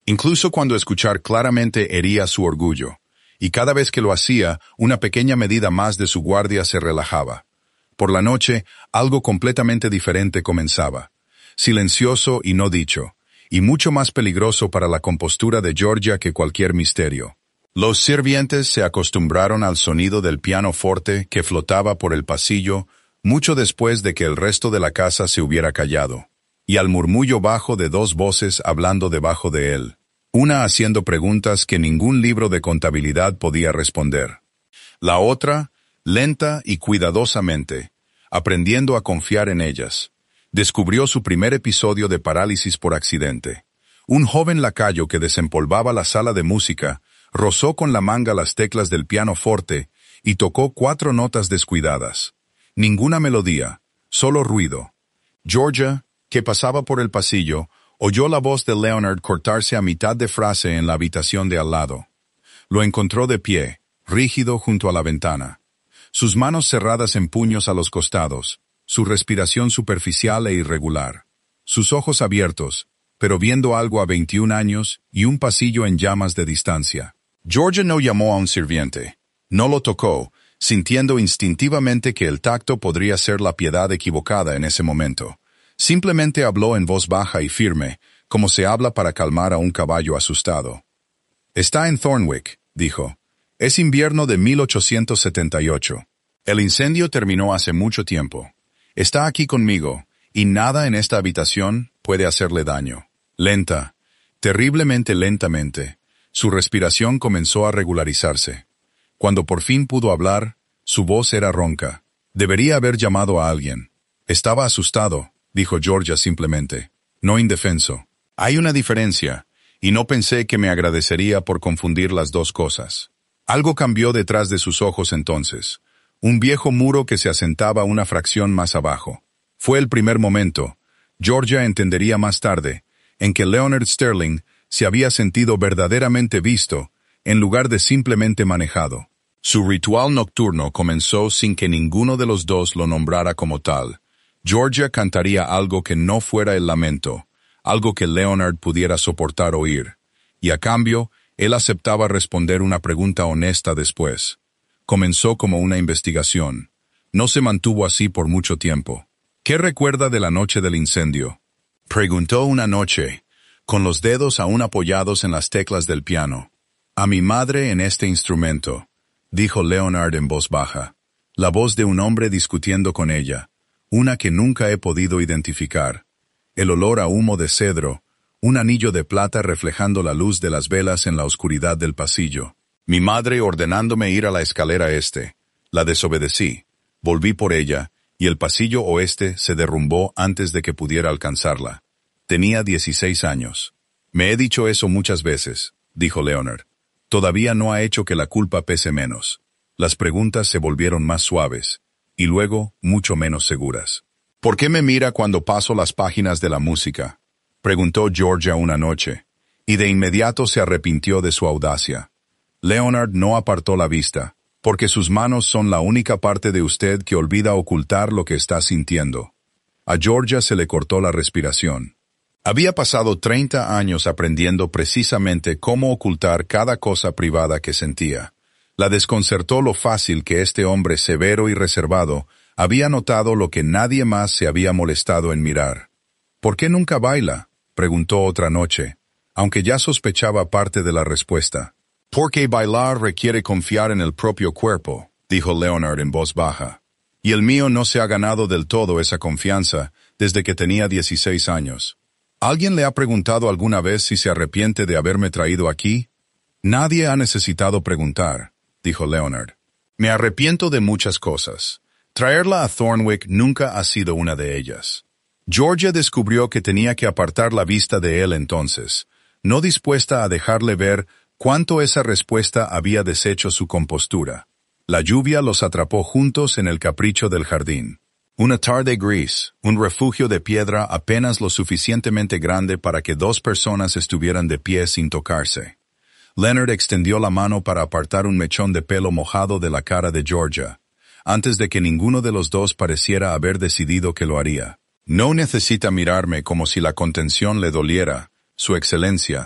incluso cuando escuchar claramente hería su orgullo, y cada vez que lo hacía, una pequeña medida más de su guardia se relajaba. Por la noche, algo completamente diferente comenzaba, silencioso y no dicho, y mucho más peligroso para la compostura de Georgia que cualquier misterio. Los sirvientes se acostumbraron al sonido del pianoforte que flotaba por el pasillo mucho después de que el resto de la casa se hubiera callado, y al murmullo bajo de dos voces hablando debajo de él, una haciendo preguntas que ningún libro de contabilidad podía responder. La otra, lenta y cuidadosamente, aprendiendo a confiar en ellas, descubrió su primer episodio de parálisis por accidente. Un joven lacayo que desempolvaba la sala de música rozó con la manga las teclas del pianoforte y tocó cuatro notas descuidadas. Ninguna melodía, solo ruido. Georgia, que pasaba por el pasillo, oyó la voz de Leonard cortarse a mitad de frase en la habitación de al lado. Lo encontró de pie, rígido junto a la ventana. Sus manos cerradas en puños a los costados, su respiración superficial e irregular. Sus ojos abiertos, pero viendo algo a veintiún años y un pasillo en llamas de distancia. Georgia no llamó a un sirviente. No lo tocó, sintiendo instintivamente que el tacto podría ser la piedad equivocada en ese momento. Simplemente habló en voz baja y firme, como se habla para calmar a un caballo asustado. «Está en Thornwick», dijo. «Es invierno de mil ochocientos setenta y ocho. El incendio terminó hace mucho tiempo. Está aquí conmigo, y nada en esta habitación puede hacerle daño». Lenta, terriblemente lentamente, su respiración comenzó a regularizarse. Cuando por fin pudo hablar, su voz era ronca. Debería haber llamado a alguien. Estaba asustado, dijo Georgia simplemente, no indefenso. Hay una diferencia, y no pensé que me agradecería por confundir las dos cosas. Algo cambió detrás de sus ojos entonces, un viejo muro que se asentaba una fracción más abajo. Fue el primer momento, Georgia entendería más tarde, en que Leonard Sterling se había sentido verdaderamente visto, en lugar de simplemente manejado. Su ritual nocturno comenzó sin que ninguno de los dos lo nombrara como tal. Georgia cantaría algo que no fuera el lamento, algo que Leonard pudiera soportar oír, y a cambio, él aceptaba responder una pregunta honesta después. Comenzó como una investigación. No se mantuvo así por mucho tiempo. ¿Qué recuerda de la noche del incendio? Preguntó una noche, con los dedos aún apoyados en las teclas del piano. A mi madre en este instrumento, dijo Leonard en voz baja, la voz de un hombre discutiendo con ella, una que nunca he podido identificar. El olor a humo de cedro, un anillo de plata reflejando la luz de las velas en la oscuridad del pasillo. Mi madre ordenándome ir a la escalera este. La desobedecí. Volví por ella, y el pasillo oeste se derrumbó antes de que pudiera alcanzarla. Tenía dieciséis años. Me he dicho eso muchas veces, dijo Leonard. Todavía no ha hecho que la culpa pese menos. Las preguntas se volvieron más suaves, y luego mucho menos seguras. ¿Por qué me mira cuando paso las páginas de la música? Preguntó Georgia una noche, y de inmediato se arrepintió de su audacia. Leonard no apartó la vista, porque sus manos son la única parte de usted que olvida ocultar lo que está sintiendo. A Georgia se le cortó la respiración. Había pasado treinta años aprendiendo precisamente cómo ocultar cada cosa privada que sentía. La desconcertó lo fácil que este hombre severo y reservado había notado lo que nadie más se había molestado en mirar. ¿Por qué nunca baila?, preguntó otra noche, aunque ya sospechaba parte de la respuesta. Porque bailar requiere confiar en el propio cuerpo, dijo Leonard en voz baja. Y el mío no se ha ganado del todo esa confianza desde que tenía dieciséis años. ¿Alguien le ha preguntado alguna vez si se arrepiente de haberme traído aquí? Nadie ha necesitado preguntar, dijo Leonard. Me arrepiento de muchas cosas. Traerla a Thornwick nunca ha sido una de ellas. Georgia descubrió que tenía que apartar la vista de él entonces, no dispuesta a dejarle ver cuánto esa respuesta había deshecho su compostura. La lluvia los atrapó juntos en el capricho del jardín. Una tarde gris, un refugio de piedra apenas lo suficientemente grande para que dos personas estuvieran de pie sin tocarse. Leonard extendió la mano para apartar un mechón de pelo mojado de la cara de Georgia, antes de que ninguno de los dos pareciera haber decidido que lo haría. No necesita mirarme como si la contención le doliera, Su Excelencia,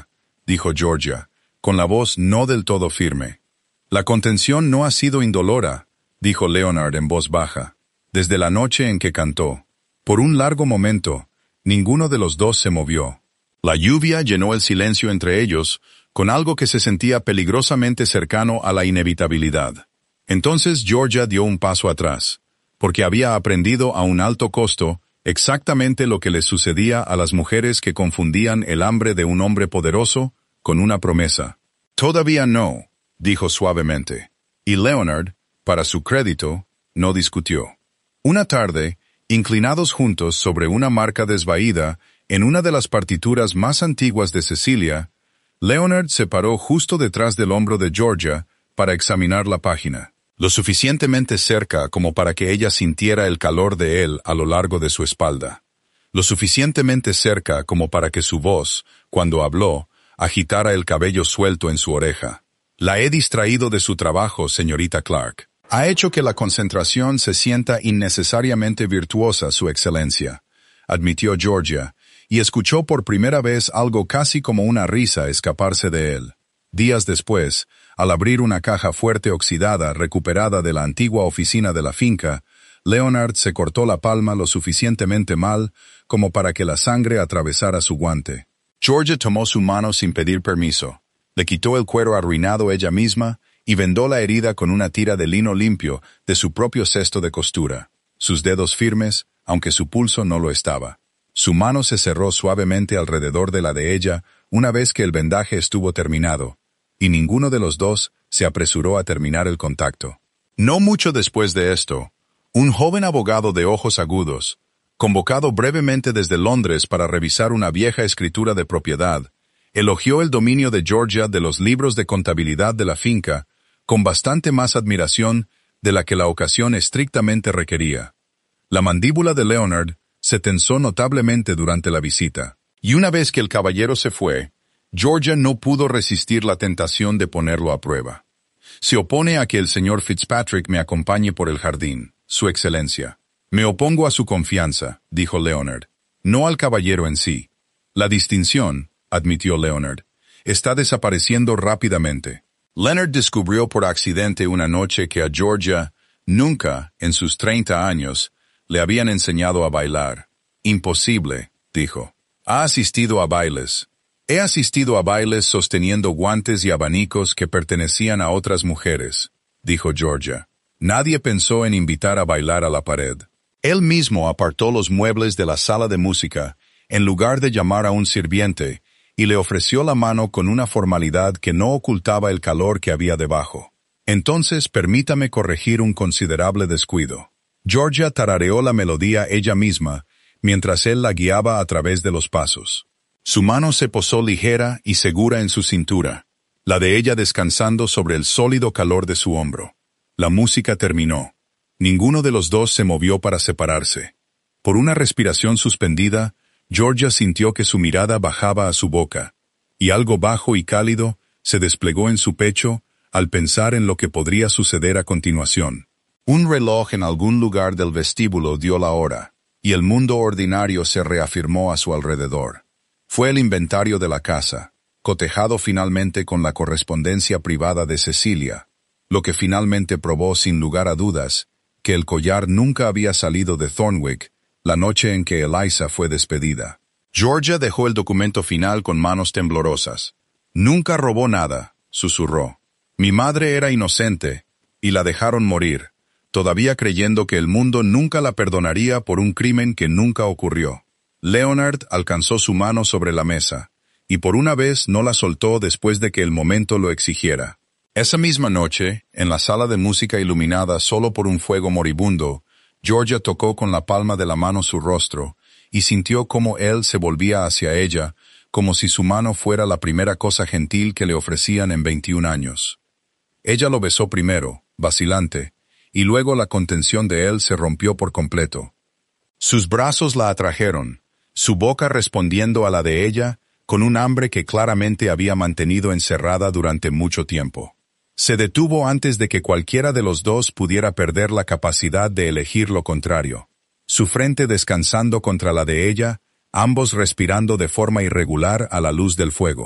dijo Georgia, con la voz no del todo firme. La contención no ha sido indolora, dijo Leonard en voz baja, desde la noche en que cantó. Por un largo momento, ninguno de los dos se movió. La lluvia llenó el silencio entre ellos, con algo que se sentía peligrosamente cercano a la inevitabilidad. Entonces Georgia dio un paso atrás, porque había aprendido a un alto costo exactamente lo que les sucedía a las mujeres que confundían el hambre de un hombre poderoso con una promesa. Todavía no, dijo suavemente, y Leonard, para su crédito, no discutió. Una tarde, inclinados juntos sobre una marca desvaída en una de las partituras más antiguas de Cecilia, Leonard se paró justo detrás del hombro de Georgia para examinar la página, lo suficientemente cerca como para que ella sintiera el calor de él a lo largo de su espalda, lo suficientemente cerca como para que su voz, cuando habló, agitara el cabello suelto en su oreja. La he distraído de su trabajo, señorita Clark. Ha hecho que la concentración se sienta innecesariamente virtuosa, Su Excelencia, admitió Georgia, y escuchó por primera vez algo casi como una risa escaparse de él. Días después, al abrir una caja fuerte oxidada recuperada de la antigua oficina de la finca, Leonard se cortó la palma lo suficientemente mal como para que la sangre atravesara su guante. Georgia tomó su mano sin pedir permiso, le quitó el cuero arruinado ella misma y vendó la herida con una tira de lino limpio de su propio cesto de costura, sus dedos firmes, aunque su pulso no lo estaba. Su mano se cerró suavemente alrededor de la de ella una vez que el vendaje estuvo terminado, y ninguno de los dos se apresuró a terminar el contacto. No mucho después de esto, un joven abogado de ojos agudos, convocado brevemente desde Londres para revisar una vieja escritura de propiedad, elogió el dominio de Georgia de los libros de contabilidad de la finca con bastante más admiración de la que la ocasión estrictamente requería. La mandíbula de Leonard se tensó notablemente durante la visita, y una vez que el caballero se fue, Georgia no pudo resistir la tentación de ponerlo a prueba. Se opone a que el señor Fitzpatrick me acompañe por el jardín, Su Excelencia. Me opongo a su confianza, dijo Leonard, no al caballero en sí. La distinción, admitió Leonard, está desapareciendo rápidamente. Leonard descubrió por accidente una noche que a Georgia nunca, en sus treinta años, le habían enseñado a bailar. Imposible, dijo. Ha asistido a bailes. He asistido a bailes sosteniendo guantes y abanicos que pertenecían a otras mujeres, dijo Georgia. Nadie pensó en invitar a bailar a la pared. Él mismo apartó los muebles de la sala de música, en lugar de llamar a un sirviente, y le ofreció la mano con una formalidad que no ocultaba el calor que había debajo. Entonces permítame corregir un considerable descuido. Georgia tarareó la melodía ella misma, mientras él la guiaba a través de los pasos. Su mano se posó ligera y segura en su cintura, la de ella descansando sobre el sólido calor de su hombro. La música terminó. Ninguno de los dos se movió para separarse. Por una respiración suspendida, Georgia sintió que su mirada bajaba a su boca, y algo bajo y cálido se desplegó en su pecho al pensar en lo que podría suceder a continuación. Un reloj en algún lugar del vestíbulo dio la hora, y el mundo ordinario se reafirmó a su alrededor. Fue el inventario de la casa, cotejado finalmente con la correspondencia privada de Cecilia, lo que finalmente probó sin lugar a dudas que el collar nunca había salido de Thornwick la noche en que Eliza fue despedida. Georgia dejó el documento final con manos temblorosas. Nunca robó nada, susurró. Mi madre era inocente, y la dejaron morir, todavía creyendo que el mundo nunca la perdonaría por un crimen que nunca ocurrió. Leonard alcanzó su mano sobre la mesa, y por una vez no la soltó después de que el momento lo exigiera. Esa misma noche, en la sala de música iluminada solo por un fuego moribundo, Georgia tocó con la palma de la mano su rostro, y sintió cómo él se volvía hacia ella, como si su mano fuera la primera cosa gentil que le ofrecían en veintiún años. Ella lo besó primero, vacilante, y luego la contención de él se rompió por completo. Sus brazos la atrajeron, su boca respondiendo a la de ella, con un hambre que claramente había mantenido encerrada durante mucho tiempo. Se detuvo antes de que cualquiera de los dos pudiera perder la capacidad de elegir lo contrario. Su frente descansando contra la de ella, ambos respirando de forma irregular a la luz del fuego.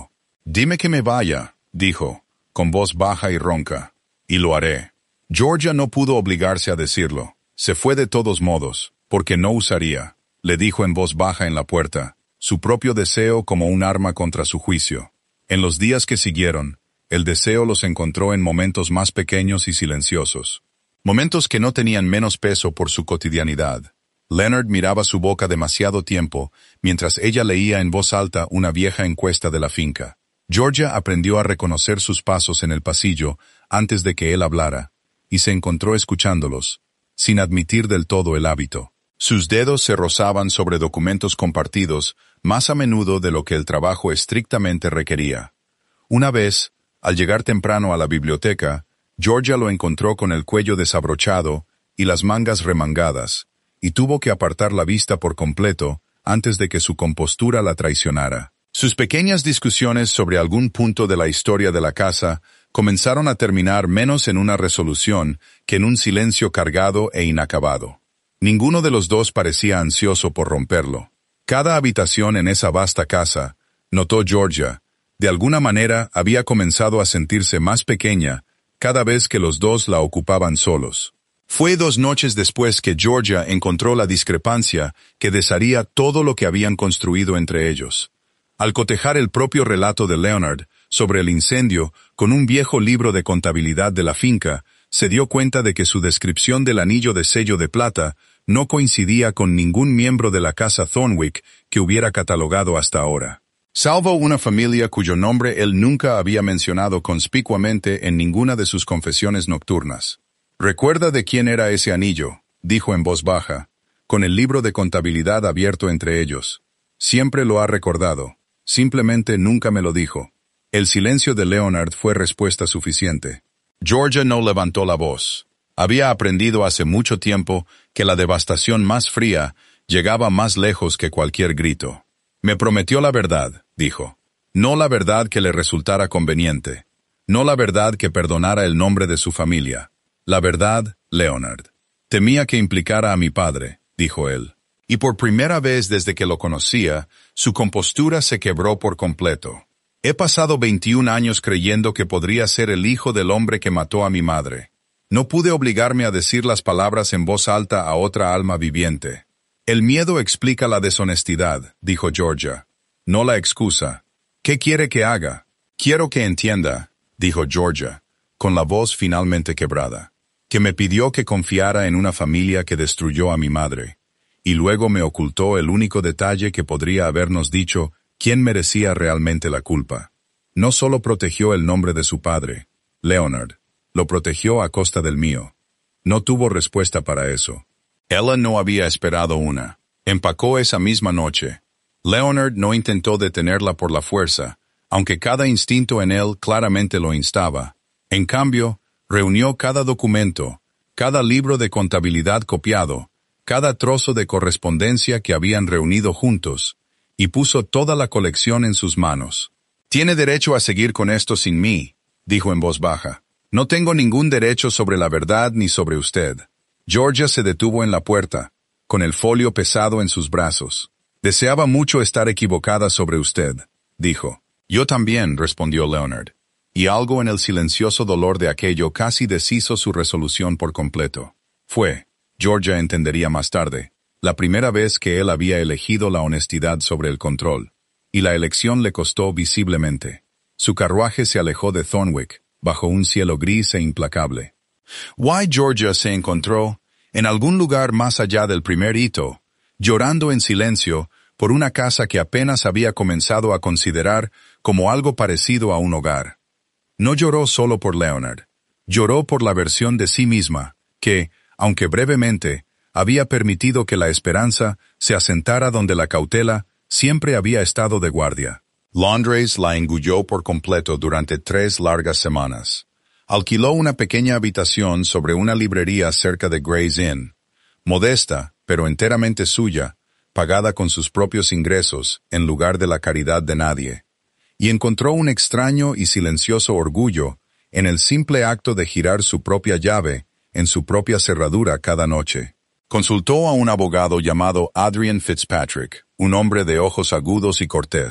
Dime que me vaya, dijo, con voz baja y ronca, y lo haré. Georgia no pudo obligarse a decirlo. Se fue de todos modos, porque no usaría, le dijo en voz baja en la puerta, su propio deseo como un arma contra su juicio. En los días que siguieron, el deseo los encontró en momentos más pequeños y silenciosos. Momentos que no tenían menos peso por su cotidianidad. Leonard miraba su boca demasiado tiempo, mientras ella leía en voz alta una vieja encuesta de la finca. Georgia aprendió a reconocer sus pasos en el pasillo antes de que él hablara, y se encontró escuchándolos, sin admitir del todo el hábito. Sus dedos se rozaban sobre documentos compartidos, más a menudo de lo que el trabajo estrictamente requería. Una vez, al llegar temprano a la biblioteca, Georgia lo encontró con el cuello desabrochado y las mangas remangadas, y tuvo que apartar la vista por completo antes de que su compostura la traicionara. Sus pequeñas discusiones sobre algún punto de la historia de la casa comenzaron a terminar menos en una resolución que en un silencio cargado e inacabado. Ninguno de los dos parecía ansioso por romperlo. Cada habitación en esa vasta casa, notó Georgia, de alguna manera había comenzado a sentirse más pequeña cada vez que los dos la ocupaban solos. Fue dos noches después que Georgia encontró la discrepancia que desharía todo lo que habían construido entre ellos. Al cotejar el propio relato de Leonard sobre el incendio con un viejo libro de contabilidad de la finca, se dio cuenta de que su descripción del anillo de sello de plata no coincidía con ningún miembro de la casa Thornwick que hubiera catalogado hasta ahora. Salvo una familia cuyo nombre él nunca había mencionado conspicuamente en ninguna de sus confesiones nocturnas. «¿Recuerda de quién era ese anillo?», dijo en voz baja, con el libro de contabilidad abierto entre ellos. «Siempre lo ha recordado. Simplemente nunca me lo dijo». El silencio de Leonard fue respuesta suficiente. Georgia no levantó la voz. Había aprendido hace mucho tiempo que la devastación más fría llegaba más lejos que cualquier grito. «Me prometió la verdad», dijo. «No la verdad que le resultara conveniente. No la verdad que perdonara el nombre de su familia. La verdad, Leonard. Temía que implicara a mi padre», dijo él. Y por primera vez desde que lo conocía, su compostura se quebró por completo. «He pasado veintiún años creyendo que podría ser el hijo del hombre que mató a mi madre. No pude obligarme a decir las palabras en voz alta a otra alma viviente». «El miedo explica la deshonestidad», dijo Georgia. «No la excusa. ¿Qué quiere que haga?» «Quiero que entienda», dijo Georgia, con la voz finalmente quebrada, «que me pidió que confiara en una familia que destruyó a mi madre, y luego me ocultó el único detalle que podría habernos dicho quién merecía realmente la culpa. No solo protegió el nombre de su padre, Leonard, lo protegió a costa del mío. No tuvo respuesta para eso. Ella no había esperado una. Empacó esa misma noche. Leonard no intentó detenerla por la fuerza, aunque cada instinto en él claramente lo instaba. En cambio, reunió cada documento, cada libro de contabilidad copiado, cada trozo de correspondencia que habían reunido juntos, y puso toda la colección en sus manos. «Tiene derecho a seguir con esto sin mí», dijo en voz baja. «No tengo ningún derecho sobre la verdad ni sobre usted». Georgia se detuvo en la puerta, con el folio pesado en sus brazos. «Deseaba mucho estar equivocada sobre usted», dijo. «Yo también», respondió Leonard. Y algo en el silencioso dolor de aquello casi deshizo su resolución por completo. Fue, Georgia entendería más tarde, la primera vez que él había elegido la honestidad sobre el control, y la elección le costó visiblemente. Su carruaje se alejó de Thornwick, bajo un cielo gris e implacable. Why Georgia se encontró, en algún lugar más allá del primer hito, llorando en silencio por una casa que apenas había comenzado a considerar como algo parecido a un hogar. No lloró solo por Leonard, lloró por la versión de sí misma, que, aunque brevemente, había permitido que la esperanza se asentara donde la cautela siempre había estado de guardia. Londres la engulló por completo durante tres largas semanas. Alquiló una pequeña habitación sobre una librería cerca de Gray's Inn, modesta, pero enteramente suya, pagada con sus propios ingresos, en lugar de la caridad de nadie. Y encontró un extraño y silencioso orgullo en el simple acto de girar su propia llave en su propia cerradura cada noche. Consultó a un abogado llamado Adrian Fitzpatrick, un hombre de ojos agudos y cortés,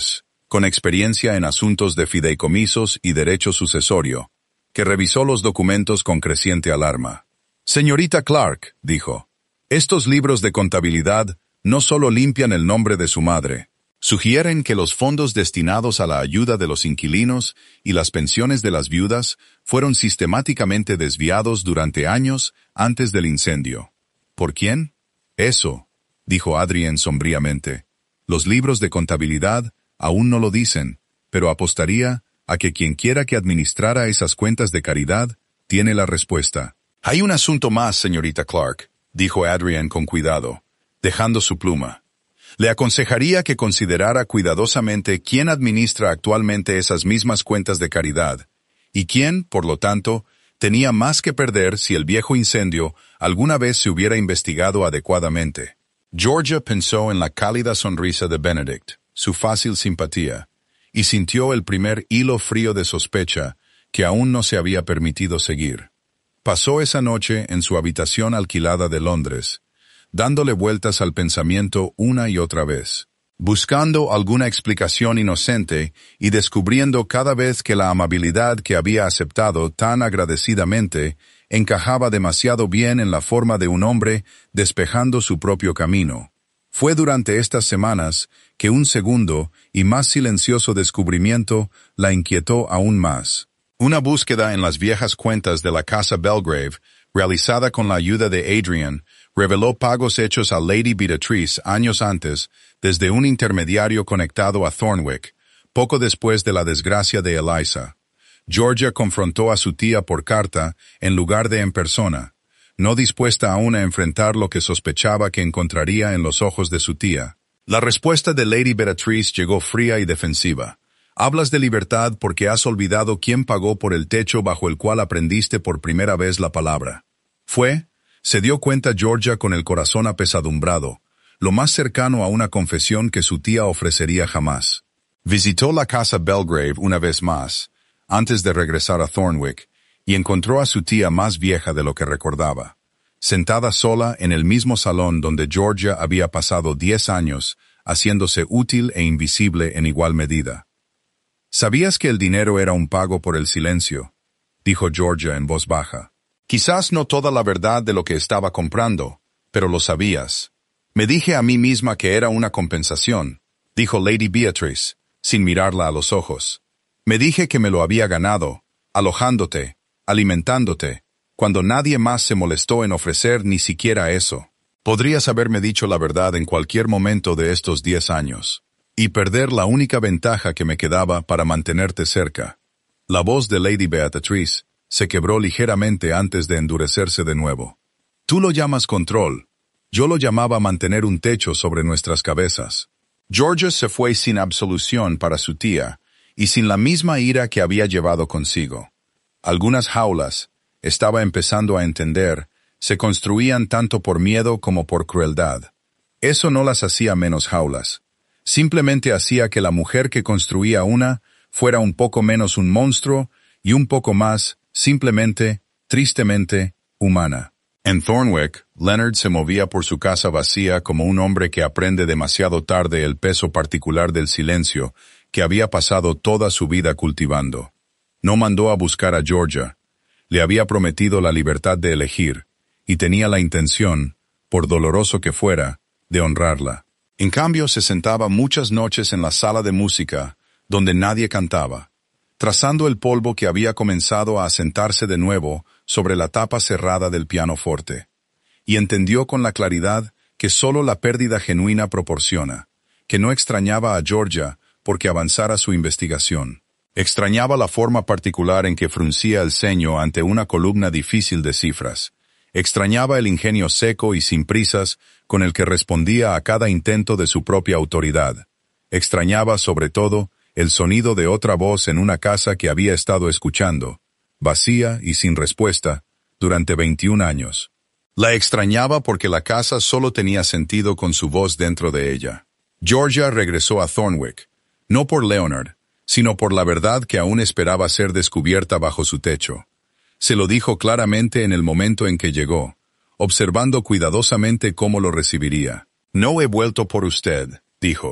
con experiencia en asuntos de fideicomisos y derecho sucesorio, que revisó los documentos con creciente alarma. Señorita Clark, dijo, estos libros de contabilidad no solo limpian el nombre de su madre, sugieren que los fondos destinados a la ayuda de los inquilinos y las pensiones de las viudas fueron sistemáticamente desviados durante años antes del incendio. ¿Por quién? Eso, dijo Adrien sombríamente. Los libros de contabilidad aún no lo dicen, pero apostaría a que quien quiera que administrara esas cuentas de caridad tiene la respuesta. Hay un asunto más, señorita Clark, dijo Adrien con cuidado, dejando su pluma. Le aconsejaría que considerara cuidadosamente quién administra actualmente esas mismas cuentas de caridad, y quién, por lo tanto, tenía más que perder si el viejo incendio alguna vez se hubiera investigado adecuadamente. Georgia pensó en la cálida sonrisa de Benedict, su fácil simpatía, y sintió el primer hilo frío de sospecha que aún no se había permitido seguir. Pasó esa noche en su habitación alquilada de Londres, dándole vueltas al pensamiento una y otra vez, buscando alguna explicación inocente y descubriendo cada vez que la amabilidad que había aceptado tan agradecidamente encajaba demasiado bien en la forma de un hombre despejando su propio camino. Fue durante estas semanas que un segundo y más silencioso descubrimiento la inquietó aún más. Una búsqueda en las viejas cuentas de la casa Belgrave, realizada con la ayuda de Adrien, reveló pagos hechos a Lady Beatrice años antes desde un intermediario conectado a Thornwick, poco después de la desgracia de Eliza. Georgia confrontó a su tía por carta en lugar de en persona, no dispuesta aún a enfrentar lo que sospechaba que encontraría en los ojos de su tía. La respuesta de Lady Beatrice llegó fría y defensiva. Hablas de libertad porque has olvidado quién pagó por el techo bajo el cual aprendiste por primera vez la palabra. Fue, se dio cuenta Georgia con el corazón apesadumbrado, lo más cercano a una confesión que su tía ofrecería jamás. Visitó la casa Belgrave una vez más, antes de regresar a Thornwick, y encontró a su tía más vieja de lo que recordaba, sentada sola en el mismo salón donde Georgia había pasado diez años, haciéndose útil e invisible en igual medida. «¿Sabías que el dinero era un pago por el silencio?», dijo Georgia en voz baja. «Quizás no toda la verdad de lo que estaba comprando, pero lo sabías. Me dije a mí misma que era una compensación», dijo Lady Beatrice, sin mirarla a los ojos. «Me dije que me lo había ganado, alojándote, alimentándote, cuando nadie más se molestó en ofrecer ni siquiera eso. Podrías haberme dicho la verdad en cualquier momento de estos diez años, y perder la única ventaja que me quedaba para mantenerte cerca». La voz de Lady Beatrice se quebró ligeramente antes de endurecerse de nuevo. «Tú lo llamas control. Yo lo llamaba mantener un techo sobre nuestras cabezas». Georgia se fue sin absolución para su tía y sin la misma ira que había llevado consigo. Algunas jaulas, estaba empezando a entender, se construían tanto por miedo como por crueldad. Eso no las hacía menos jaulas. Simplemente hacía que la mujer que construía una fuera un poco menos un monstruo y un poco más, simplemente, tristemente, humana. En Thornwick, Leonard se movía por su casa vacía como un hombre que aprende demasiado tarde el peso particular del silencio que había pasado toda su vida cultivando. No mandó a buscar a Georgia. Le había prometido la libertad de elegir, y tenía la intención, por doloroso que fuera, de honrarla. En cambio, se sentaba muchas noches en la sala de música, donde nadie cantaba, trazando el polvo que había comenzado a asentarse de nuevo sobre la tapa cerrada del pianoforte, y entendió con la claridad que sólo la pérdida genuina proporciona, que no extrañaba a Georgia porque avanzara su investigación. Extrañaba la forma particular en que fruncía el ceño ante una columna difícil de cifras. Extrañaba el ingenio seco y sin prisas con el que respondía a cada intento de su propia autoridad. Extrañaba, sobre todo, el sonido de otra voz en una casa que había estado escuchando, vacía y sin respuesta, durante veintiún años. La extrañaba porque la casa solo tenía sentido con su voz dentro de ella. Georgia regresó a Thornwick, no por Leonard, sino por la verdad que aún esperaba ser descubierta bajo su techo. Se lo dijo claramente en el momento en que llegó, observando cuidadosamente cómo lo recibiría. «No he vuelto por usted», dijo,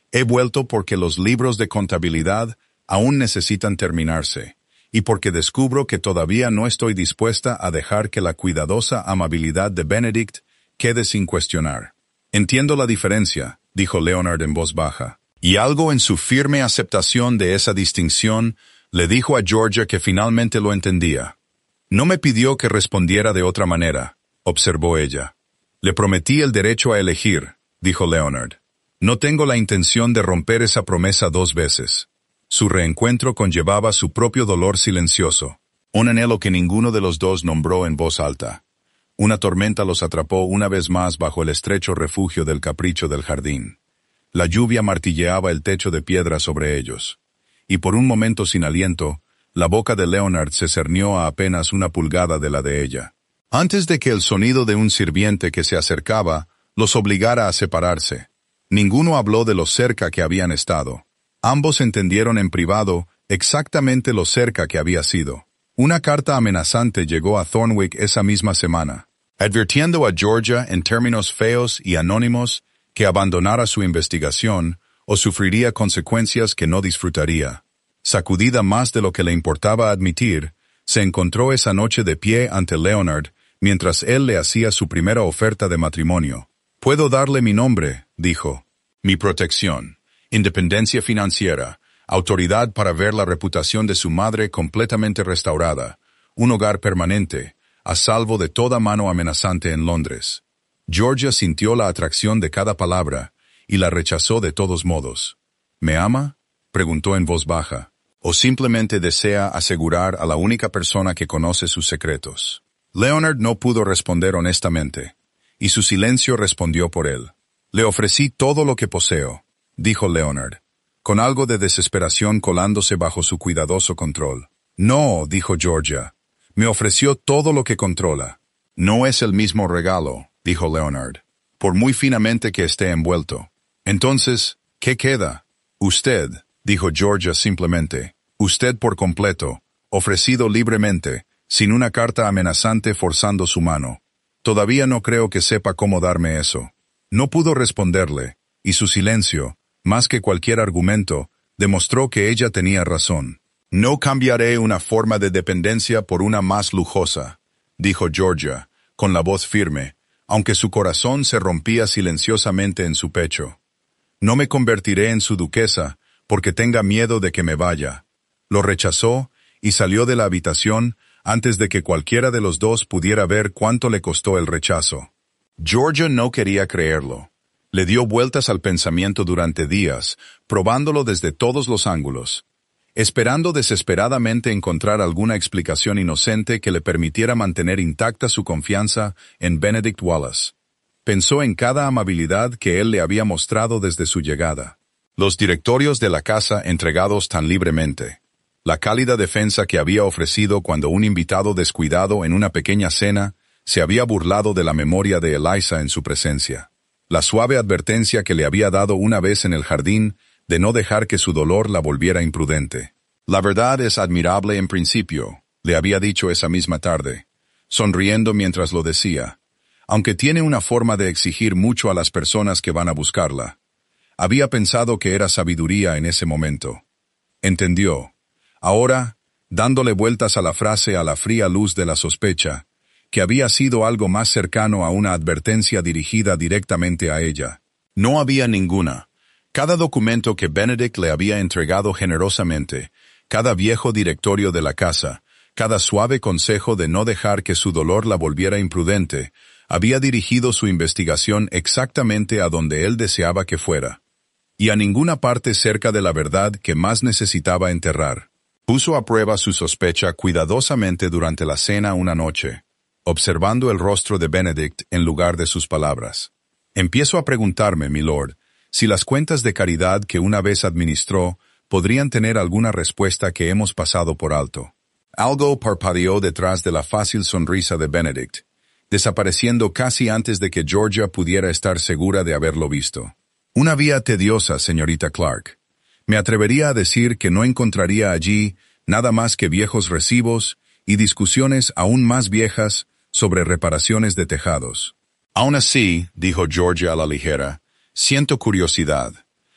He vuelto porque los libros de contabilidad aún necesitan terminarse, y porque descubro que todavía no estoy dispuesta a dejar que la cuidadosa amabilidad de Benedict quede sin cuestionar. Entiendo la diferencia, dijo Leonard en voz baja, y algo en su firme aceptación de esa distinción le dijo a Georgia que finalmente lo entendía. No me pidió que respondiera de otra manera, observó ella. Le prometí el derecho a elegir, dijo Leonard. No tengo la intención de romper esa promesa dos veces. Su reencuentro conllevaba su propio dolor silencioso, un anhelo que ninguno de los dos nombró en voz alta. Una tormenta los atrapó una vez más bajo el estrecho refugio del capricho del jardín. La lluvia martilleaba el techo de piedra sobre ellos, y por un momento sin aliento, la boca de Leonard se cernió a apenas una pulgada de la de ella. Antes de que el sonido de un sirviente que se acercaba los obligara a separarse, ninguno habló de lo cerca que habían estado. Ambos entendieron en privado exactamente lo cerca que había sido. Una carta amenazante llegó a Thornwick esa misma semana, advirtiendo a Georgia en términos feos y anónimos que abandonara su investigación o sufriría consecuencias que no disfrutaría. Sacudida más de lo que le importaba admitir, se encontró esa noche de pie ante Leonard mientras él le hacía su primera oferta de matrimonio. «Puedo darle mi nombre», dijo. «Mi protección, independencia financiera, autoridad para ver la reputación de su madre completamente restaurada, un hogar permanente, a salvo de toda mano amenazante en Londres». Georgia sintió la atracción de cada palabra y la rechazó de todos modos. «¿Me ama?», preguntó en voz baja. «¿O simplemente desea asegurar a la única persona que conoce sus secretos?». Leonard no pudo responder honestamente, y su silencio respondió por él. «Le ofrecí todo lo que poseo», dijo Leonard, con algo de desesperación colándose bajo su cuidadoso control. «No», dijo Georgia, «me ofreció todo lo que controla». «No es el mismo regalo», dijo Leonard, «por muy finamente que esté envuelto». «Entonces, ¿qué queda?» «Usted», dijo Georgia simplemente, «usted por completo, ofrecido libremente, sin una carta amenazante forzando su mano. Todavía no creo que sepa cómo darme eso». No pudo responderle, y su silencio, más que cualquier argumento, demostró que ella tenía razón. «No cambiaré una forma de dependencia por una más lujosa», dijo Georgia, con la voz firme, aunque su corazón se rompía silenciosamente en su pecho. «No me convertiré en su duquesa porque tenga miedo de que me vaya». Lo rechazó y salió de la habitación antes de que cualquiera de los dos pudiera ver cuánto le costó el rechazo. Georgia no quería creerlo. Le dio vueltas al pensamiento durante días, probándolo desde todos los ángulos, esperando desesperadamente encontrar alguna explicación inocente que le permitiera mantener intacta su confianza en Benedict Wallace. Pensó en cada amabilidad que él le había mostrado desde su llegada. Los directorios de la casa entregados tan libremente. La cálida defensa que había ofrecido cuando un invitado descuidado en una pequeña cena se había burlado de la memoria de Eliza en su presencia. La suave advertencia que le había dado una vez en el jardín de no dejar que su dolor la volviera imprudente. «La verdad es admirable en principio», le había dicho esa misma tarde, sonriendo mientras lo decía, «aunque tiene una forma de exigir mucho a las personas que van a buscarla». Había pensado que era sabiduría en ese momento. Entendió. Ahora, dándole vueltas a la frase a la fría luz de la sospecha, que había sido algo más cercano a una advertencia dirigida directamente a ella. No había ninguna. Cada documento que Benedict le había entregado generosamente, cada viejo directorio de la casa, cada suave consejo de no dejar que su dolor la volviera imprudente, había dirigido su investigación exactamente a donde él deseaba que fuera, y a ninguna parte cerca de la verdad que más necesitaba enterrar. Puso a prueba su sospecha cuidadosamente durante la cena una noche, observando el rostro de Benedict en lugar de sus palabras. «Empiezo a preguntarme, milord, si las cuentas de caridad que una vez administró podrían tener alguna respuesta que hemos pasado por alto». Algo parpadeó detrás de la fácil sonrisa de Benedict, desapareciendo casi antes de que Georgia pudiera estar segura de haberlo visto. «Una vía tediosa, señorita Clark. Me atrevería a decir que no encontraría allí nada más que viejos recibos y discusiones aún más viejas sobre reparaciones de tejados». «Aún así», dijo Georgia a la ligera, «siento curiosidad.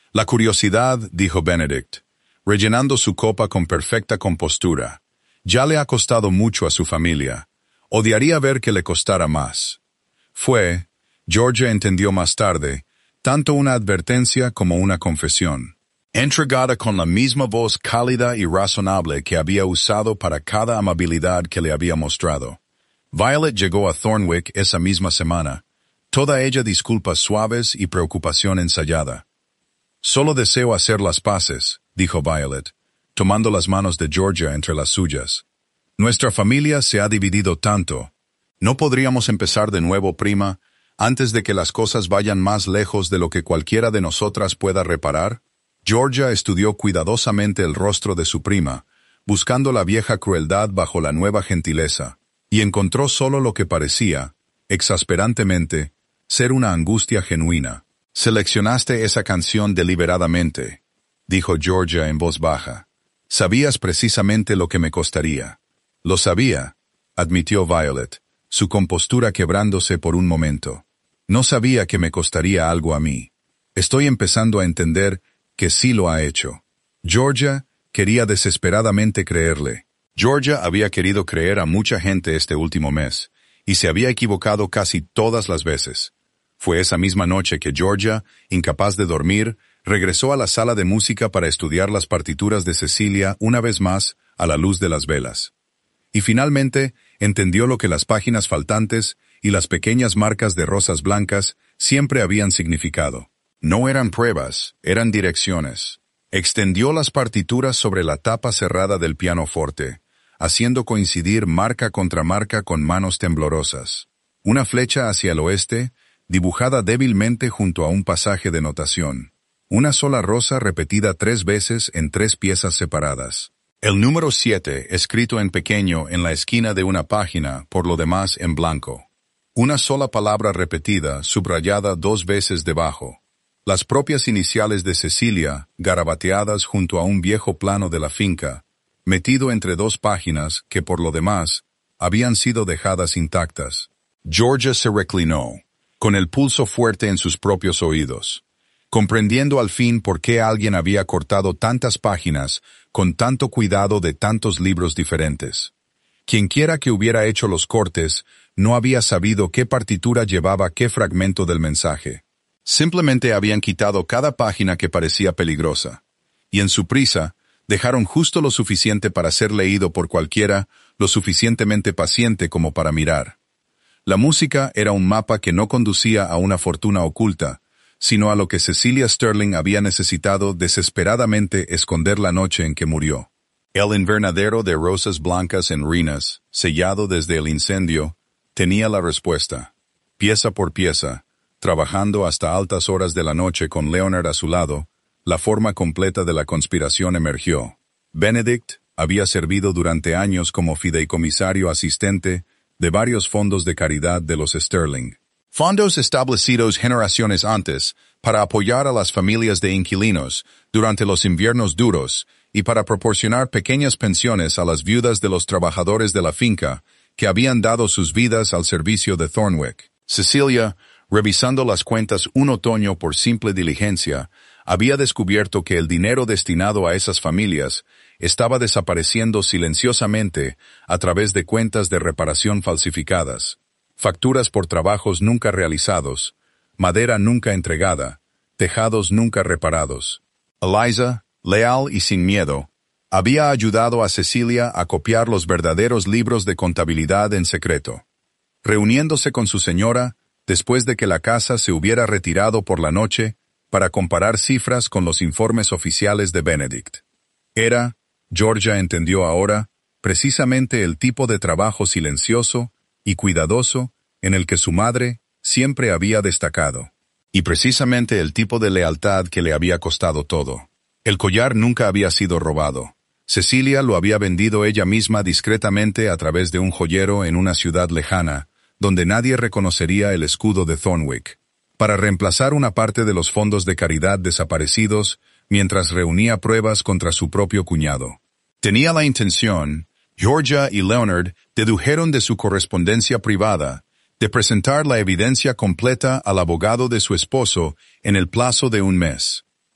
La curiosidad, dijo Benedict, rellenando su copa con perfecta compostura. Ya le ha costado mucho a su familia. Odiaría ver que le costara más. Fue, Georgia entendió más tarde, tanto una advertencia como una confesión. Entregada con la misma voz cálida y razonable que había usado para cada amabilidad que le había mostrado. Violet llegó a Thornwick esa misma semana, toda ella disculpas suaves y preocupación ensayada. Solo deseo hacer las paces, dijo Violet, tomando las manos de Georgia entre las suyas. Nuestra familia se ha dividido tanto. ¿No podríamos empezar de nuevo, prima, antes de que las cosas vayan más lejos de lo que cualquiera de nosotras pueda reparar? Georgia estudió cuidadosamente el rostro de su prima, buscando la vieja crueldad bajo la nueva gentileza, y encontró solo lo que parecía, exasperantemente, ser una angustia genuina. Seleccionaste esa canción deliberadamente, dijo Georgia en voz baja. Sabías precisamente lo que me costaría. Lo sabía, admitió Violet, su compostura quebrándose por un momento. No sabía que me costaría algo a mí. Estoy empezando a entender que sí lo ha hecho. Georgia quería desesperadamente creerle. Georgia había querido creer a mucha gente este último mes, y se había equivocado casi todas las veces. Fue esa misma noche que Georgia, incapaz de dormir, regresó a la sala de música para estudiar las partituras de Cecilia una vez más a la luz de las velas. Y finalmente entendió lo que las páginas faltantes y las pequeñas marcas de rosas blancas siempre habían significado. No eran pruebas, eran direcciones. Extendió las partituras sobre la tapa cerrada del pianoforte, haciendo coincidir marca contra marca con manos temblorosas. Una flecha hacia el oeste, dibujada débilmente junto a un pasaje de notación. Una sola rosa repetida tres veces en tres piezas separadas. El número siete, escrito en pequeño en la esquina de una página, por lo demás en blanco. Una sola palabra repetida, subrayada dos veces debajo. Las propias iniciales de Cecilia, garabateadas junto a un viejo plano de la finca, metido entre dos páginas que, por lo demás, habían sido dejadas intactas. Georgia se reclinó, con el pulso fuerte en sus propios oídos, comprendiendo al fin por qué alguien había cortado tantas páginas con tanto cuidado de tantos libros diferentes. Quienquiera que hubiera hecho los cortes no había sabido qué partitura llevaba qué fragmento del mensaje. Simplemente habían quitado cada página que parecía peligrosa, y en su prisa dejaron justo lo suficiente para ser leído por cualquiera, lo suficientemente paciente como para mirar. La música era un mapa que no conducía a una fortuna oculta, sino a lo que Cecilia Sterling había necesitado desesperadamente esconder la noche en que murió. El invernadero de rosas blancas en ruinas, sellado desde el incendio, tenía la respuesta. Pieza por pieza, trabajando hasta altas horas de la noche con Leonard a su lado, la forma completa de la conspiración emergió. Benedict había servido durante años como fideicomisario asistente de varios fondos de caridad de los Sterling. Fondos establecidos generaciones antes para apoyar a las familias de inquilinos durante los inviernos duros y para proporcionar pequeñas pensiones a las viudas de los trabajadores de la finca que habían dado sus vidas al servicio de Thornwick. Cecilia, revisando las cuentas un otoño por simple diligencia, había descubierto que el dinero destinado a esas familias estaba desapareciendo silenciosamente a través de cuentas de reparación falsificadas, facturas por trabajos nunca realizados, madera nunca entregada, tejados nunca reparados. Eliza, leal y sin miedo, había ayudado a Cecilia a copiar los verdaderos libros de contabilidad en secreto. Reuniéndose con su señora, después de que la casa se hubiera retirado por la noche, para comparar cifras con los informes oficiales de Benedict. Era, Georgia entendió ahora, precisamente el tipo de trabajo silencioso y cuidadoso en el que su madre siempre había destacado. Y precisamente el tipo de lealtad que le había costado todo. El collar nunca había sido robado. Cecilia lo había vendido ella misma discretamente a través de un joyero en una ciudad lejana, donde nadie reconocería el escudo de Thornwick, para reemplazar una parte de los fondos de caridad desaparecidos mientras reunía pruebas contra su propio cuñado. Tenía la intención, Georgia y Leonard dedujeron de su correspondencia privada, de presentar la evidencia completa al abogado de su esposo en el plazo de un mes.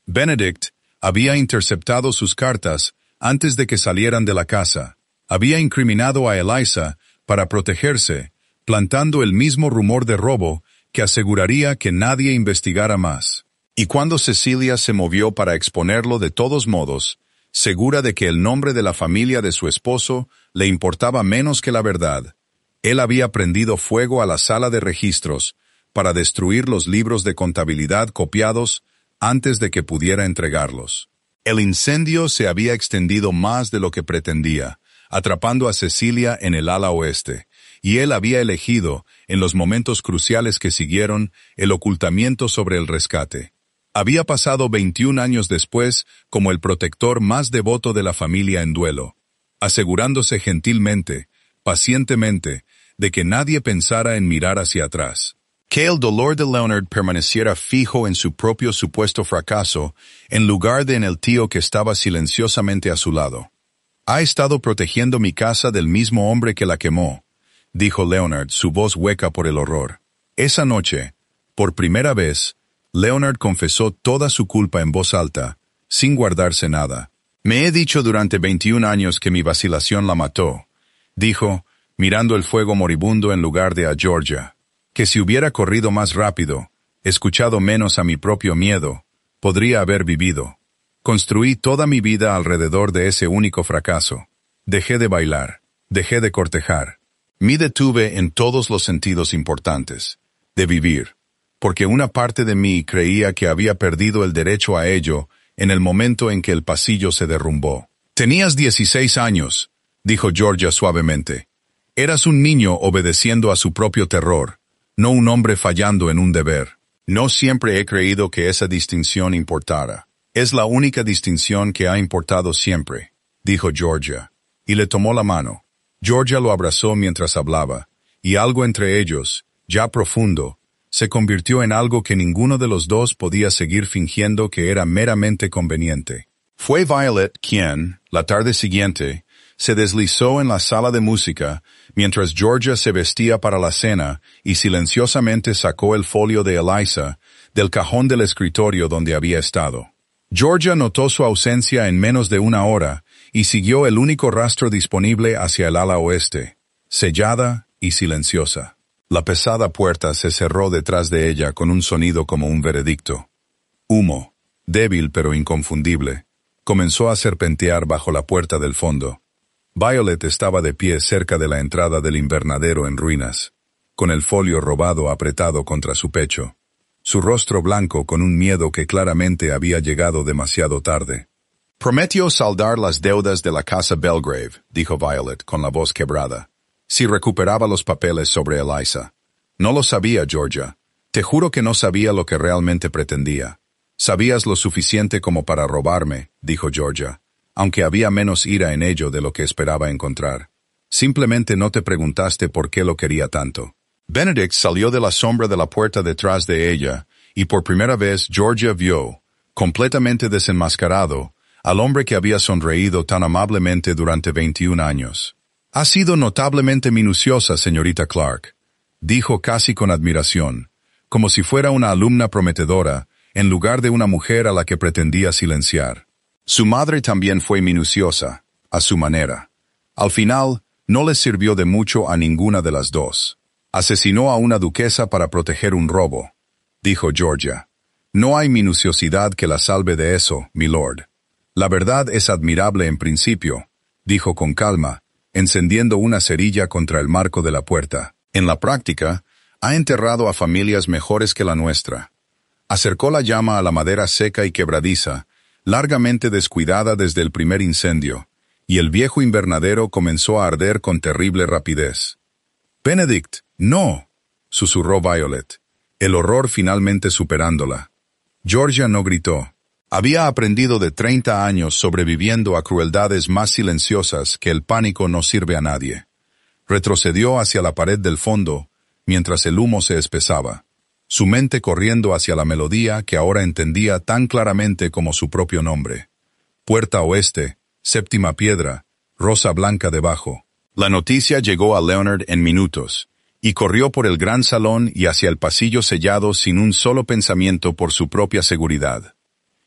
Benedict había interceptado sus cartas antes de que salieran de la casa. Había incriminado a Eliza para protegerse, plantando el mismo rumor de robo que aseguraría que nadie investigara más. Y cuando Cecilia se movió para exponerlo de todos modos, segura de que el nombre de la familia de su esposo le importaba menos que la verdad, él había prendido fuego a la sala de registros para destruir los libros de contabilidad copiados antes de que pudiera entregarlos. El incendio se había extendido más de lo que pretendía, atrapando a Cecilia en el ala oeste, y él había elegido, en los momentos cruciales que siguieron, el ocultamiento sobre el rescate. Había pasado veintiún años después como el protector más devoto de la familia en duelo, asegurándose gentilmente, pacientemente, de que nadie pensara en mirar hacia atrás. Que el dolor de Leonard permaneciera fijo en su propio supuesto fracaso, en lugar de en el tío que estaba silenciosamente a su lado. «Ha estado protegiendo mi casa del mismo hombre que la quemó», dijo Leonard, su voz hueca por el horror. Esa noche, por primera vez, Leonard confesó toda su culpa en voz alta, sin guardarse nada. «Me he dicho durante veintiún años que mi vacilación la mató», dijo, mirando el fuego moribundo en lugar de a Georgia, «que si hubiera corrido más rápido, escuchado menos a mi propio miedo, podría haber vivido. Construí toda mi vida alrededor de ese único fracaso. Dejé de bailar, dejé de cortejar. Me detuve en todos los sentidos importantes, de vivir, porque una parte de mí creía que había perdido el derecho a ello en el momento en que el pasillo se derrumbó». «Tenías dieciséis años», dijo Georgia suavemente. «Eras un niño obedeciendo a su propio terror, no un hombre fallando en un deber. No siempre he creído que esa distinción importara. Es la única distinción que ha importado siempre», dijo Georgia, y le tomó la mano. Georgia lo abrazó mientras hablaba, y algo entre ellos, ya profundo, se convirtió en algo que ninguno de los dos podía seguir fingiendo que era meramente conveniente. Fue Violet quien, la tarde siguiente, se deslizó en la sala de música mientras Georgia se vestía para la cena y silenciosamente sacó el folio de Eliza del cajón del escritorio donde había estado. Georgia notó su ausencia en menos de una hora y siguió el único rastro disponible hacia el ala oeste, sellada y silenciosa. La pesada puerta se cerró detrás de ella con un sonido como un veredicto. Humo, débil pero inconfundible, comenzó a serpentear bajo la puerta del fondo. Violet estaba de pie cerca de la entrada del invernadero en ruinas, con el folio robado apretado contra su pecho, su rostro blanco con un miedo que claramente había llegado demasiado tarde. «Prometió saldar las deudas de la casa Belgrave», dijo Violet con la voz quebrada, «si recuperaba los papeles sobre Eliza. No lo sabía, Georgia. Te juro que no sabía lo que realmente pretendía. Sabías lo suficiente como para robarme», dijo Georgia, aunque había menos ira en ello de lo que esperaba encontrar. «Simplemente no te preguntaste por qué lo quería tanto». Benedict salió de la sombra de la puerta detrás de ella, y por primera vez Georgia vio, completamente desenmascarado, al hombre que había sonreído tan amablemente durante veintiún años. «Ha sido notablemente minuciosa, señorita Clark», dijo casi con admiración, como si fuera una alumna prometedora, en lugar de una mujer a la que pretendía silenciar. Su madre también fue minuciosa, a su manera. Al final, no les sirvió de mucho a ninguna de las dos. «Asesinó a una duquesa para proteger un robo», dijo Georgia. «No hay minuciosidad que la salve de eso, milord. La verdad es admirable en principio», dijo con calma, encendiendo una cerilla contra el marco de la puerta. «En la práctica, ha enterrado a familias mejores que la nuestra». Acercó la llama a la madera seca y quebradiza, largamente descuidada desde el primer incendio, y el viejo invernadero comenzó a arder con terrible rapidez. «Benedict, no», susurró Violet, el horror finalmente superándola. Georgia no gritó. Había aprendido de treinta años sobreviviendo a crueldades más silenciosas que el pánico no sirve a nadie. Retrocedió hacia la pared del fondo, mientras el humo se espesaba, su mente corriendo hacia la melodía que ahora entendía tan claramente como su propio nombre. Puerta oeste, séptima piedra, rosa blanca debajo. La noticia llegó a Leonard en minutos, y corrió por el gran salón y hacia el pasillo sellado sin un solo pensamiento por su propia seguridad.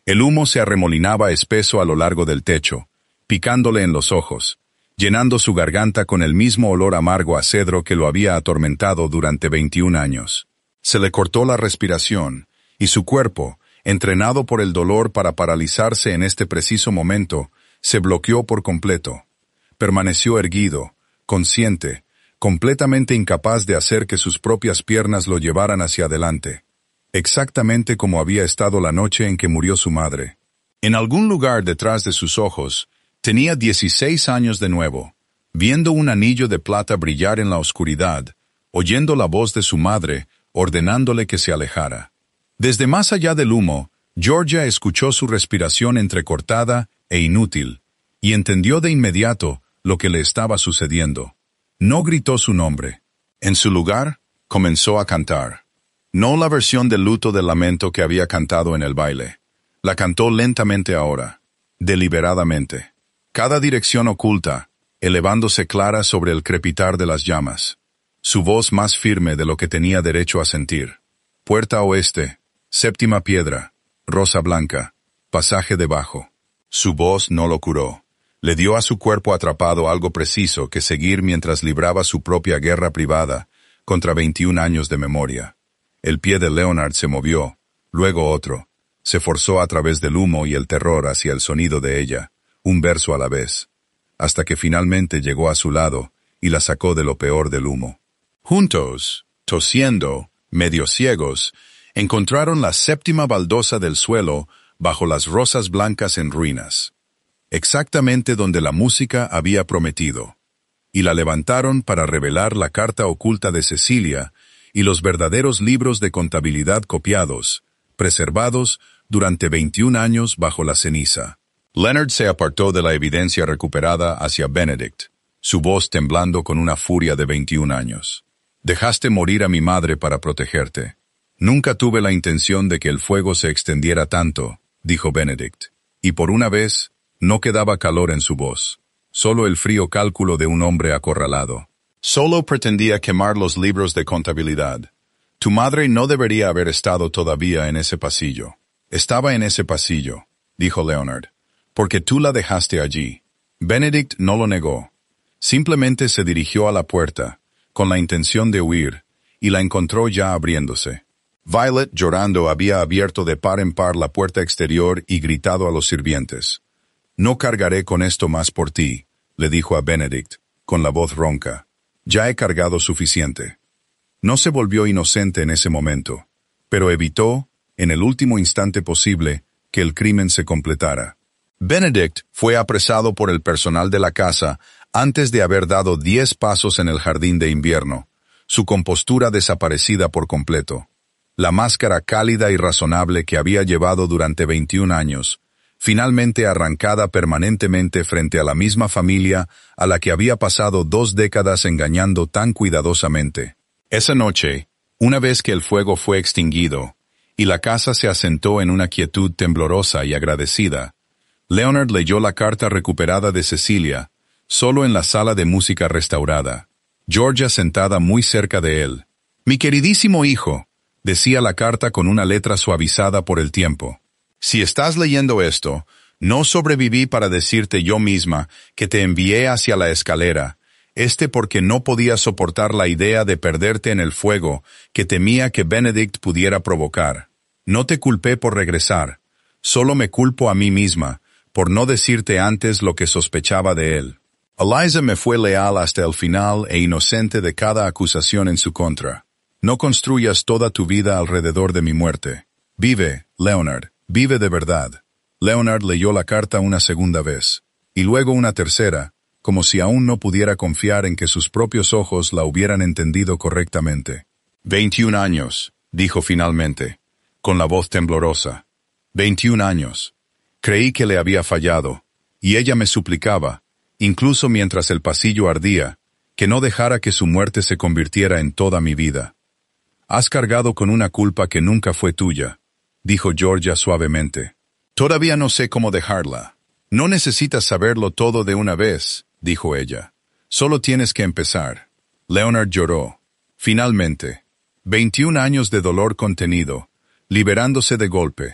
El humo se arremolinaba espeso a lo largo del techo, picándole en los ojos, llenando su garganta con el mismo olor amargo a cedro que lo había atormentado durante veintiún años. Se le cortó la respiración, y su cuerpo, entrenado por el dolor para paralizarse en este preciso momento, se bloqueó por completo. Permaneció erguido, consciente, completamente incapaz de hacer que sus propias piernas lo llevaran hacia adelante, exactamente como había estado la noche en que murió su madre. En algún lugar detrás de sus ojos, tenía dieciséis años de nuevo, viendo un anillo de plata brillar en la oscuridad, oyendo la voz de su madre, ordenándole que se alejara. Desde más allá del humo, Georgia escuchó su respiración entrecortada e inútil, y entendió de inmediato lo que le estaba sucediendo. No gritó su nombre. En su lugar, comenzó a cantar. No la versión del luto del lamento que había cantado en el baile. La cantó lentamente ahora, deliberadamente. Cada dirección oculta, elevándose clara sobre el crepitar de las llamas. Su voz más firme de lo que tenía derecho a sentir. Puerta oeste, séptima piedra, rosa blanca, pasaje debajo. Su voz no lo curó. Le dio a su cuerpo atrapado algo preciso que seguir mientras libraba su propia guerra privada contra veintiún años de memoria. El pie de Leonard se movió, luego otro. Se forzó a través del humo y el terror hacia el sonido de ella, un verso a la vez, hasta que finalmente llegó a su lado y la sacó de lo peor del humo. Juntos, tosiendo, medio ciegos, encontraron la séptima baldosa del suelo bajo las rosas blancas en ruinas, exactamente donde la música había prometido, y la levantaron para revelar la carta oculta de Cecilia y los verdaderos libros de contabilidad copiados, preservados durante veintiún años bajo la ceniza. Leonard se apartó de la evidencia recuperada hacia Benedict, su voz temblando con una furia de veintiún años. Dejaste morir a mi madre para protegerte. Nunca tuve la intención de que el fuego se extendiera tanto, dijo Benedict, y por una vez no quedaba calor en su voz, solo el frío cálculo de un hombre acorralado. Solo pretendía quemar los libros de contabilidad. Tu madre no debería haber estado todavía en ese pasillo. Estaba en ese pasillo, dijo Leonard, porque tú la dejaste allí. Benedict no lo negó. Simplemente se dirigió a la puerta, con la intención de huir, y la encontró ya abriéndose. Violet, llorando, había abierto de par en par la puerta exterior y gritado a los sirvientes. No cargaré con esto más por ti, le dijo a Benedict, con la voz ronca. Ya he cargado suficiente. No se volvió inocente en ese momento, pero evitó, en el último instante posible, que el crimen se completara. Benedict fue apresado por el personal de la casa antes de haber dado diez pasos en el jardín de invierno, su compostura desaparecida por completo. La máscara cálida y razonable que había llevado durante veintiún años, finalmente arrancada permanentemente frente a la misma familia a la que había pasado dos décadas engañando tan cuidadosamente. Esa noche, una vez que el fuego fue extinguido, y la casa se asentó en una quietud temblorosa y agradecida, Leonard leyó la carta recuperada de Cecilia, solo en la sala de música restaurada, Georgia sentada muy cerca de él. «Mi queridísimo hijo», decía la carta con una letra suavizada por el tiempo. «Si estás leyendo esto, no sobreviví para decirte yo misma que te envié hacia la escalera, este porque no podía soportar la idea de perderte en el fuego que temía que Benedict pudiera provocar. No te culpé por regresar, solo me culpo a mí misma, por no decirte antes lo que sospechaba de él. Eliza me fue leal hasta el final e inocente de cada acusación en su contra. No construyas toda tu vida alrededor de mi muerte. Vive, Leonard, vive de verdad». Leonard leyó la carta una segunda vez, y luego una tercera, como si aún no pudiera confiar en que sus propios ojos la hubieran entendido correctamente. «Veintiún años», dijo finalmente, con la voz temblorosa. «Veintiún años. Creí que le había fallado, y ella me suplicaba, incluso mientras el pasillo ardía, que no dejara que su muerte se convirtiera en toda mi vida. Has cargado con una culpa que nunca fue tuya», dijo Georgia suavemente. «Todavía no sé cómo dejarla». «No necesitas saberlo todo de una vez», dijo ella. «Solo tienes que empezar». Leonard lloró. Finalmente, veintiún años de dolor contenido, liberándose de golpe.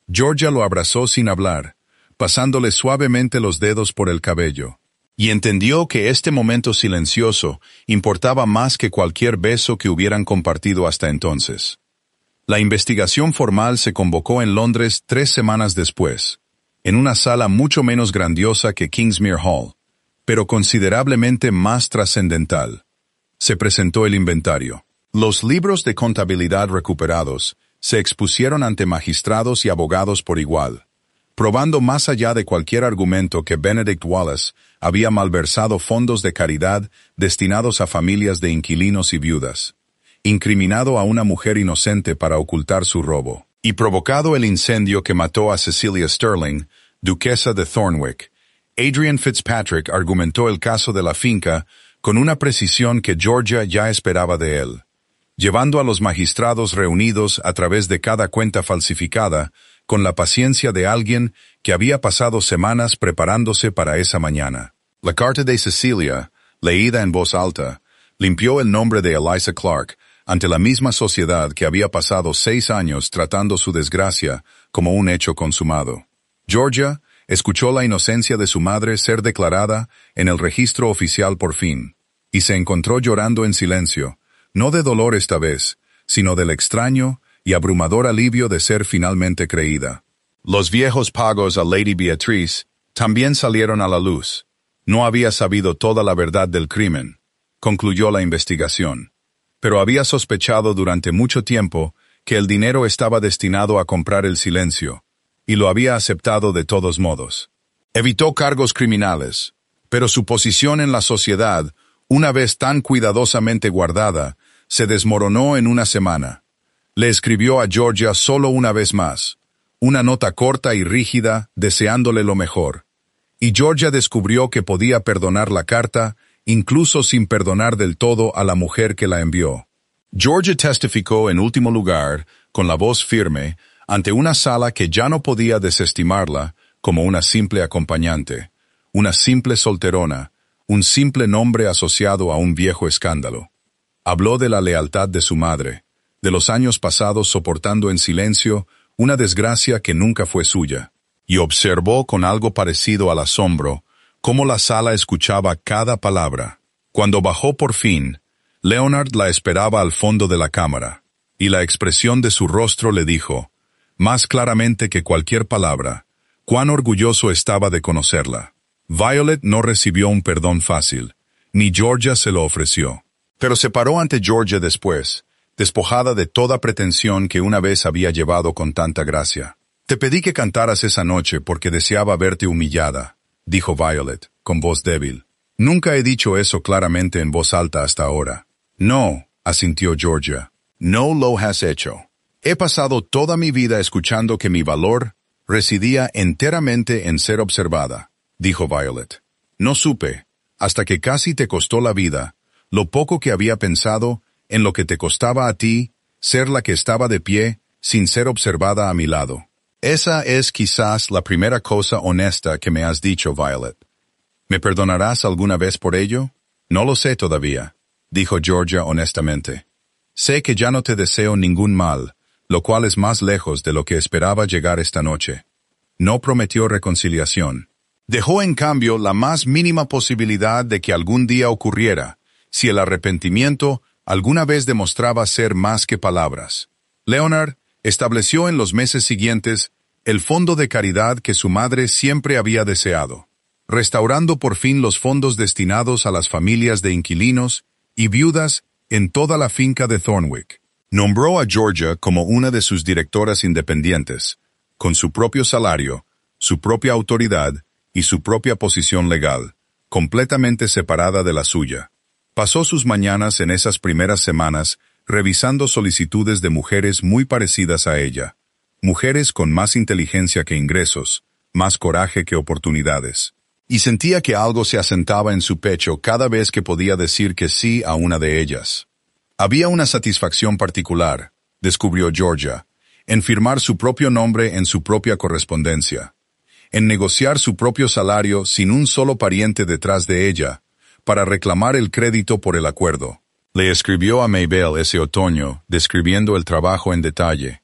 Georgia lo abrazó sin hablar, pasándole suavemente los dedos por el cabello, y entendió que este momento silencioso importaba más que cualquier beso que hubieran compartido hasta entonces. La investigación formal se convocó en Londres tres semanas después, en una sala mucho menos grandiosa que Kingsmere Hall, pero considerablemente más trascendental. Se presentó el inventario. Los libros de contabilidad recuperados se expusieron ante magistrados y abogados por igual, probando más allá de cualquier argumento que Benedict Wallace había malversado fondos de caridad destinados a familias de inquilinos y viudas, incriminado a una mujer inocente para ocultar su robo, y provocado el incendio que mató a Cecilia Sterling, duquesa de Thornwick. Adrian Fitzpatrick argumentó el caso de la finca con una precisión que Georgia ya esperaba de él, llevando a los magistrados reunidos a través de cada cuenta falsificada con la paciencia de alguien que había pasado semanas preparándose para esa mañana. La carta de Cecilia, leída en voz alta, limpió el nombre de Eliza Clark ante la misma sociedad que había pasado seis años tratando su desgracia como un hecho consumado. Georgia escuchó la inocencia de su madre ser declarada en el registro oficial por fin, y se encontró llorando en silencio, no de dolor esta vez, sino del extraño y abrumador alivio de ser finalmente creída. Los viejos pagos a Lady Beatrice también salieron a la luz. No había sabido toda la verdad del crimen, concluyó la investigación, pero había sospechado durante mucho tiempo que el dinero estaba destinado a comprar el silencio, y lo había aceptado de todos modos. Evitó cargos criminales, pero su posición en la sociedad, una vez tan cuidadosamente guardada, se desmoronó en una semana. Le escribió a Georgia solo una vez más, una nota corta y rígida deseándole lo mejor, y Georgia descubrió que podía perdonar la carta, incluso sin perdonar del todo a la mujer que la envió. Georgia testificó en último lugar, con la voz firme, ante una sala que ya no podía desestimarla como una simple acompañante, una simple solterona, un simple nombre asociado a un viejo escándalo. Habló de la lealtad de su madre, de los años pasados soportando en silencio una desgracia que nunca fue suya, y observó con algo parecido al asombro cómo la sala escuchaba cada palabra. Cuando bajó por fin, Leonard la esperaba al fondo de la cámara, y la expresión de su rostro le dijo, más claramente que cualquier palabra, cuán orgulloso estaba de conocerla. Violet no recibió un perdón fácil, ni Georgia se lo ofreció. Pero se paró ante Georgia después, despojada de toda pretensión que una vez había llevado con tanta gracia. Te pedí que cantaras esa noche porque deseaba verte humillada, dijo Violet, con voz débil. Nunca he dicho eso claramente en voz alta hasta ahora. No, asintió Georgia, no lo has hecho. He pasado toda mi vida escuchando que mi valor residía enteramente en ser observada, dijo Violet. No supe, hasta que casi te costó la vida, lo poco que había pensado en lo que te costaba a ti ser la que estaba de pie sin ser observada a mi lado. Esa es quizás la primera cosa honesta que me has dicho, Violet. ¿Me perdonarás alguna vez por ello? No lo sé todavía, dijo Georgia honestamente. Sé que ya no te deseo ningún mal, lo cual es más lejos de lo que esperaba llegar esta noche. No prometió reconciliación. Dejó en cambio la más mínima posibilidad de que algún día ocurriera, si el arrepentimiento alguna vez demostraba ser más que palabras. Leonard estableció en los meses siguientes el fondo de caridad que su madre siempre había deseado, restaurando por fin los fondos destinados a las familias de inquilinos y viudas en toda la finca de Thornwick. Nombró a Georgia como una de sus directoras independientes, con su propio salario, su propia autoridad y su propia posición legal, completamente separada de la suya. Pasó sus mañanas en esas primeras semanas revisando solicitudes de mujeres muy parecidas a ella, mujeres con más inteligencia que ingresos, más coraje que oportunidades. Y sentía que algo se asentaba en su pecho cada vez que podía decir que sí a una de ellas. Había una satisfacción particular, descubrió Georgia, en firmar su propio nombre en su propia correspondencia, en negociar su propio salario sin un solo pariente detrás de ella, para reclamar el crédito por el acuerdo. Le escribió a Mabel ese otoño, describiendo el trabajo en detalle,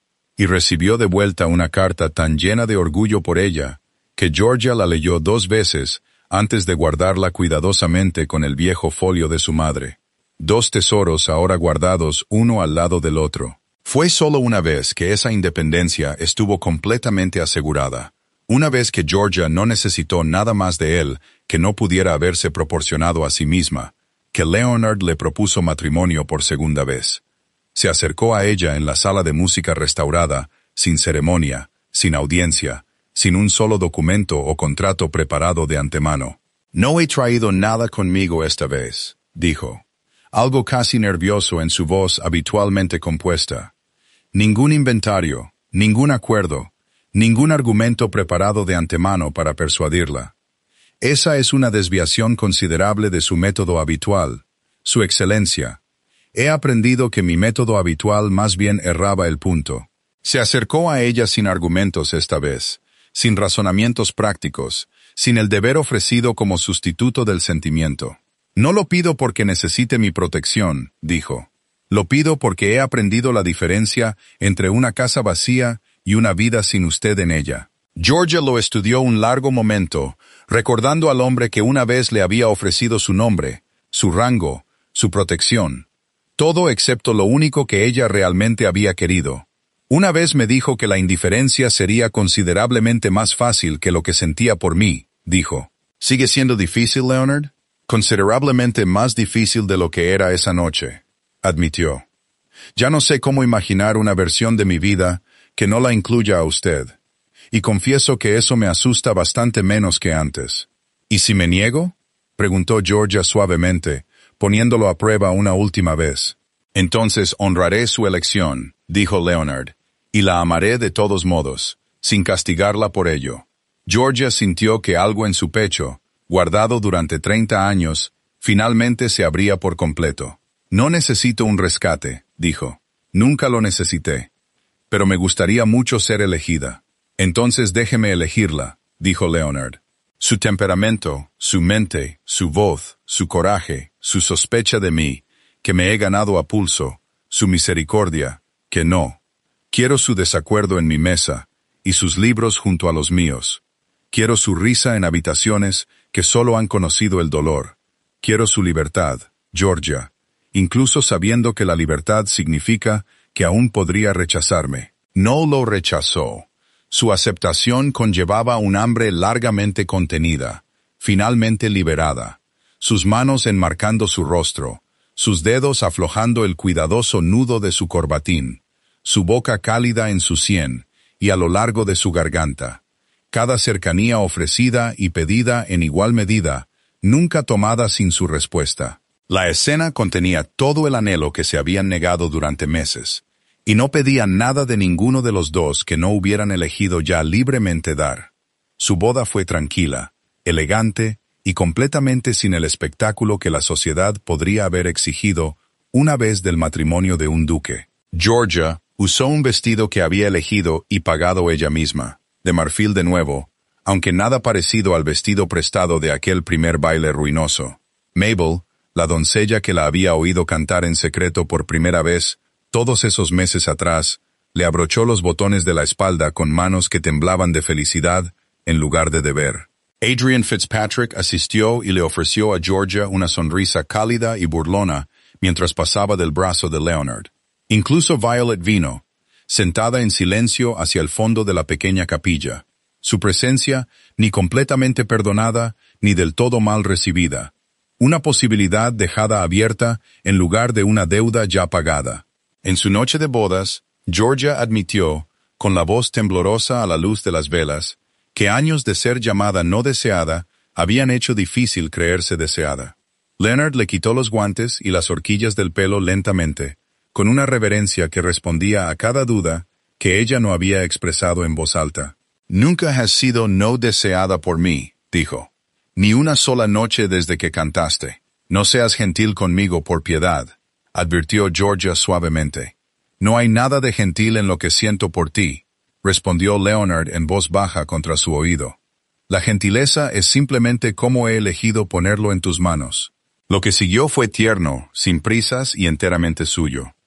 y recibió de vuelta una carta tan llena de orgullo por ella, que Georgia la leyó dos veces antes de guardarla cuidadosamente con el viejo folio de su madre. Dos tesoros ahora guardados uno al lado del otro. Fue solo una vez que esa independencia estuvo completamente asegurada. Una vez que Georgia no necesitó nada más de él que no pudiera haberse proporcionado a sí misma, que Leonard le propuso matrimonio por segunda vez. Se acercó a ella en la sala de música restaurada, sin ceremonia, sin audiencia, sin un solo documento o contrato preparado de antemano. «No he traído nada conmigo esta vez», dijo, algo casi nervioso en su voz habitualmente compuesta. Ningún inventario, ningún acuerdo, ningún argumento preparado de antemano para persuadirla. Esa es una desviación considerable de su método habitual, su excelencia. He aprendido que mi método habitual más bien erraba el punto. Se acercó a ella sin argumentos esta vez, sin razonamientos prácticos, sin el deber ofrecido como sustituto del sentimiento. «No lo pido porque necesite mi protección», dijo. «Lo pido porque he aprendido la diferencia entre una casa vacía y una vida sin usted en ella». Georgia lo estudió un largo momento, recordando al hombre que una vez le había ofrecido su nombre, su rango, su protección. Todo excepto lo único que ella realmente había querido. Una vez me dijo que la indiferencia sería considerablemente más fácil que lo que sentía por mí, dijo. «¿Sigue siendo difícil, Leonard?» «Considerablemente más difícil de lo que era esa noche», admitió. «Ya no sé cómo imaginar una versión de mi vida que no la incluya a usted. Y confieso que eso me asusta bastante menos que antes». «¿Y si me niego?», preguntó Georgia suavemente, poniéndolo a prueba una última vez. «Entonces honraré su elección», dijo Leonard, «y la amaré de todos modos, sin castigarla por ello». Georgia sintió que algo en su pecho, guardado durante treinta años, finalmente se abría por completo. «No necesito un rescate», dijo. «Nunca lo necesité. Pero me gustaría mucho ser elegida». «Entonces déjeme elegirla», dijo Leonard. Su temperamento, su mente, su voz, su coraje, su sospecha de mí, que me he ganado a pulso, su misericordia, que no. Quiero su desacuerdo en mi mesa, y sus libros junto a los míos. Quiero su risa en habitaciones que solo han conocido el dolor. Quiero su libertad, Georgia, incluso sabiendo que la libertad significa que aún podría rechazarme. No lo rechazó. Su aceptación conllevaba un hambre largamente contenida, finalmente liberada, sus manos enmarcando su rostro, sus dedos aflojando el cuidadoso nudo de su corbatín, su boca cálida en su sien y a lo largo de su garganta. Cada cercanía ofrecida y pedida en igual medida, nunca tomada sin su respuesta. La escena contenía todo el anhelo que se habían negado durante meses, y no pedía nada de ninguno de los dos que no hubieran elegido ya libremente dar. Su boda fue tranquila, elegante y completamente sin el espectáculo que la sociedad podría haber exigido una vez del matrimonio de un duque. Georgia usó un vestido que había elegido y pagado ella misma, de marfil de nuevo, aunque nada parecido al vestido prestado de aquel primer baile ruinoso. Mabel, la doncella que la había oído cantar en secreto por primera vez todos esos meses atrás, le abrochó los botones de la espalda con manos que temblaban de felicidad en lugar de deber. Adrian Fitzpatrick asistió y le ofreció a Georgia una sonrisa cálida y burlona mientras pasaba del brazo de Leonard. Incluso Violet vino, sentada en silencio hacia el fondo de la pequeña capilla, su presencia ni completamente perdonada ni del todo mal recibida, una posibilidad dejada abierta en lugar de una deuda ya pagada. En su noche de bodas, Georgia admitió, con la voz temblorosa a la luz de las velas, que años de ser llamada no deseada habían hecho difícil creerse deseada. Leonard le quitó los guantes y las horquillas del pelo lentamente, con una reverencia que respondía a cada duda que ella no había expresado en voz alta. «Nunca has sido no deseada por mí», dijo. «Ni una sola noche desde que cantaste. No seas gentil conmigo por piedad», advirtió Georgia suavemente. «No hay nada de gentil en lo que siento por ti», respondió Leonard en voz baja contra su oído. «La gentileza es simplemente cómo he elegido ponerlo en tus manos». Lo que siguió fue tierno, sin prisas y enteramente suyo.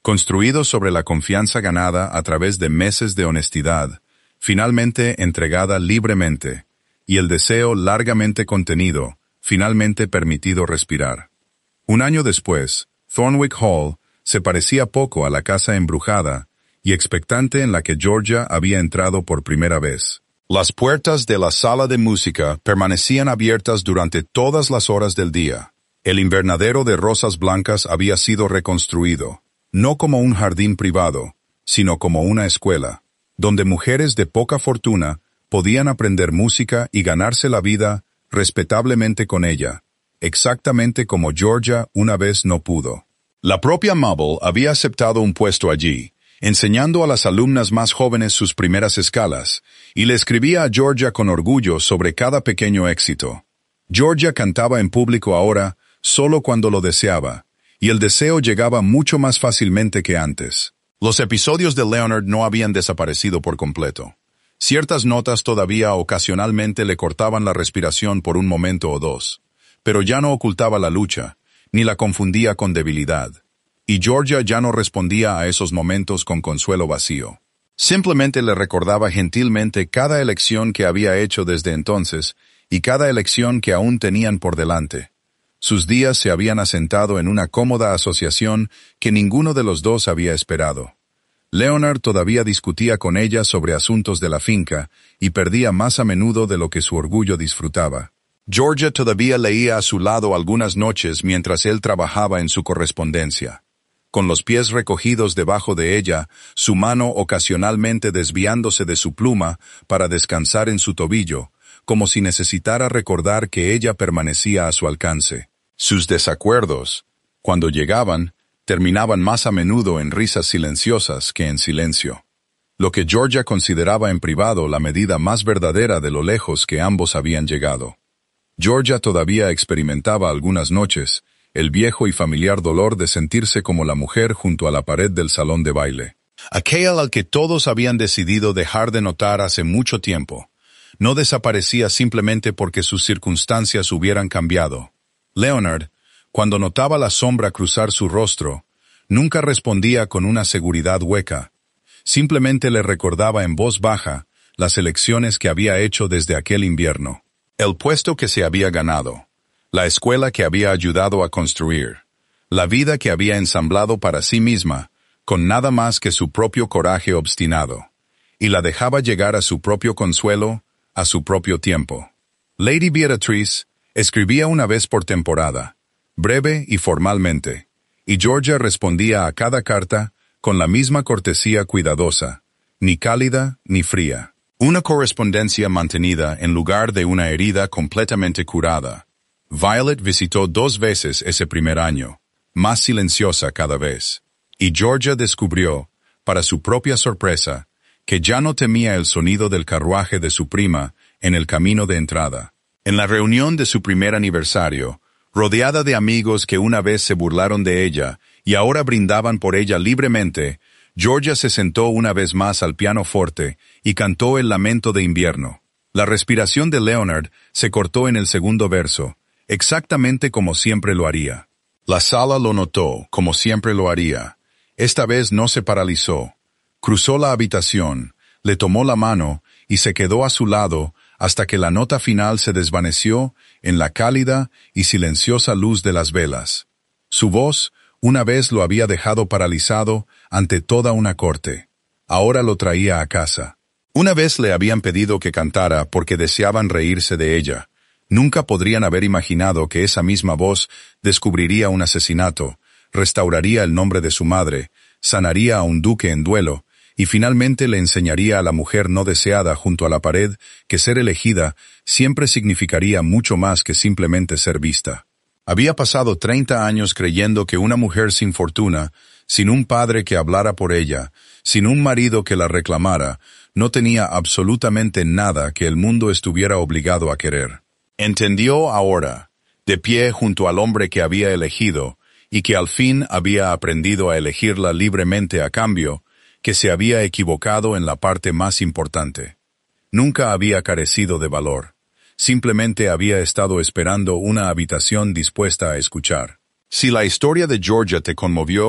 construido sobre la confianza ganada a través de meses de honestidad, finalmente entregada libremente, y el deseo largamente contenido, finalmente permitido respirar. Un año después, Thornwick Hall se parecía poco a la casa embrujada y expectante en la que Georgia había entrado por primera vez. Las puertas de la sala de música permanecían abiertas durante todas las horas del día. El invernadero de rosas blancas había sido reconstruido, no como un jardín privado, sino como una escuela, donde mujeres de poca fortuna podían aprender música y ganarse la vida respetablemente con ella, exactamente como Georgia una vez no pudo. La propia Mabel había aceptado un puesto allí, enseñando a las alumnas más jóvenes sus primeras escalas, y le escribía a Georgia con orgullo sobre cada pequeño éxito. Georgia cantaba en público ahora solo cuando lo deseaba, y el deseo llegaba mucho más fácilmente que antes. Los episodios de Leonard no habían desaparecido por completo. Ciertas notas todavía ocasionalmente le cortaban la respiración por un momento o dos, pero ya no ocultaba la lucha, ni la confundía con debilidad. Y Georgia ya no respondía a esos momentos con consuelo vacío. Simplemente le recordaba gentilmente cada elección que había hecho desde entonces y cada elección que aún tenían por delante. Sus días se habían asentado en una cómoda asociación que ninguno de los dos había esperado. Leonard todavía discutía con ella sobre asuntos de la finca y perdía más a menudo de lo que su orgullo disfrutaba. Georgia todavía leía a su lado algunas noches mientras él trabajaba en su correspondencia. Con los pies recogidos debajo de ella, su mano ocasionalmente desviándose de su pluma para descansar en su tobillo, como si necesitara recordar que ella permanecía a su alcance. Sus desacuerdos, cuando llegaban, terminaban más a menudo en risas silenciosas que en silencio. Lo que Georgia consideraba en privado la medida más verdadera de lo lejos que ambos habían llegado. Georgia todavía experimentaba algunas noches el viejo y familiar dolor de sentirse como la mujer junto a la pared del salón de baile. Aquel al que todos habían decidido dejar de notar hace mucho tiempo, no desaparecía simplemente porque sus circunstancias hubieran cambiado. Leonard, cuando notaba la sombra cruzar su rostro, nunca respondía con una seguridad hueca. Simplemente le recordaba en voz baja las elecciones que había hecho desde aquel invierno. El puesto que se había ganado, la escuela que había ayudado a construir, la vida que había ensamblado para sí misma, con nada más que su propio coraje obstinado, y la dejaba llegar a su propio consuelo, a su propio tiempo. Lady Beatrice escribía una vez por temporada, breve y formalmente, y Georgia respondía a cada carta con la misma cortesía cuidadosa, ni cálida ni fría. Una correspondencia mantenida en lugar de una herida completamente curada. Violet visitó dos veces ese primer año, más silenciosa cada vez, y Georgia descubrió, para su propia sorpresa, que ya no temía el sonido del carruaje de su prima en el camino de entrada. En la reunión de su primer aniversario, rodeada de amigos que una vez se burlaron de ella y ahora brindaban por ella libremente, Georgia se sentó una vez más al pianoforte y cantó el lamento de invierno. La respiración de Leonard se cortó en el segundo verso, exactamente como siempre lo haría. La sala lo notó, como siempre lo haría. Esta vez no se paralizó. Cruzó la habitación, le tomó la mano y se quedó a su lado hasta que la nota final se desvaneció en la cálida y silenciosa luz de las velas. Su voz una vez lo había dejado paralizado ante toda una corte. Ahora lo traía a casa. Una vez le habían pedido que cantara porque deseaban reírse de ella. Nunca podrían haber imaginado que esa misma voz descubriría un asesinato, restauraría el nombre de su madre, sanaría a un duque en duelo, y finalmente le enseñaría a la mujer no deseada junto a la pared que ser elegida siempre significaría mucho más que simplemente ser vista. Había pasado treinta años creyendo que una mujer sin fortuna, sin un padre que hablara por ella, sin un marido que la reclamara, no tenía absolutamente nada que el mundo estuviera obligado a querer. Entendió ahora, de pie junto al hombre que había elegido, y que al fin había aprendido a elegirla libremente a cambio, que se había equivocado en la parte más importante. Nunca había carecido de valor. Simplemente había estado esperando una habitación dispuesta a escuchar. Si la historia de Georgia te conmovió,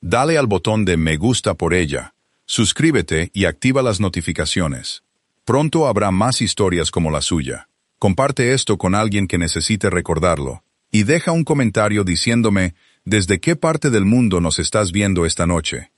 Dale al botón de me gusta por ella, suscríbete y activa las notificaciones. Pronto habrá más historias como la suya. Comparte esto con alguien que necesite recordarlo. Y deja un comentario diciéndome desde qué parte del mundo nos estás viendo esta noche.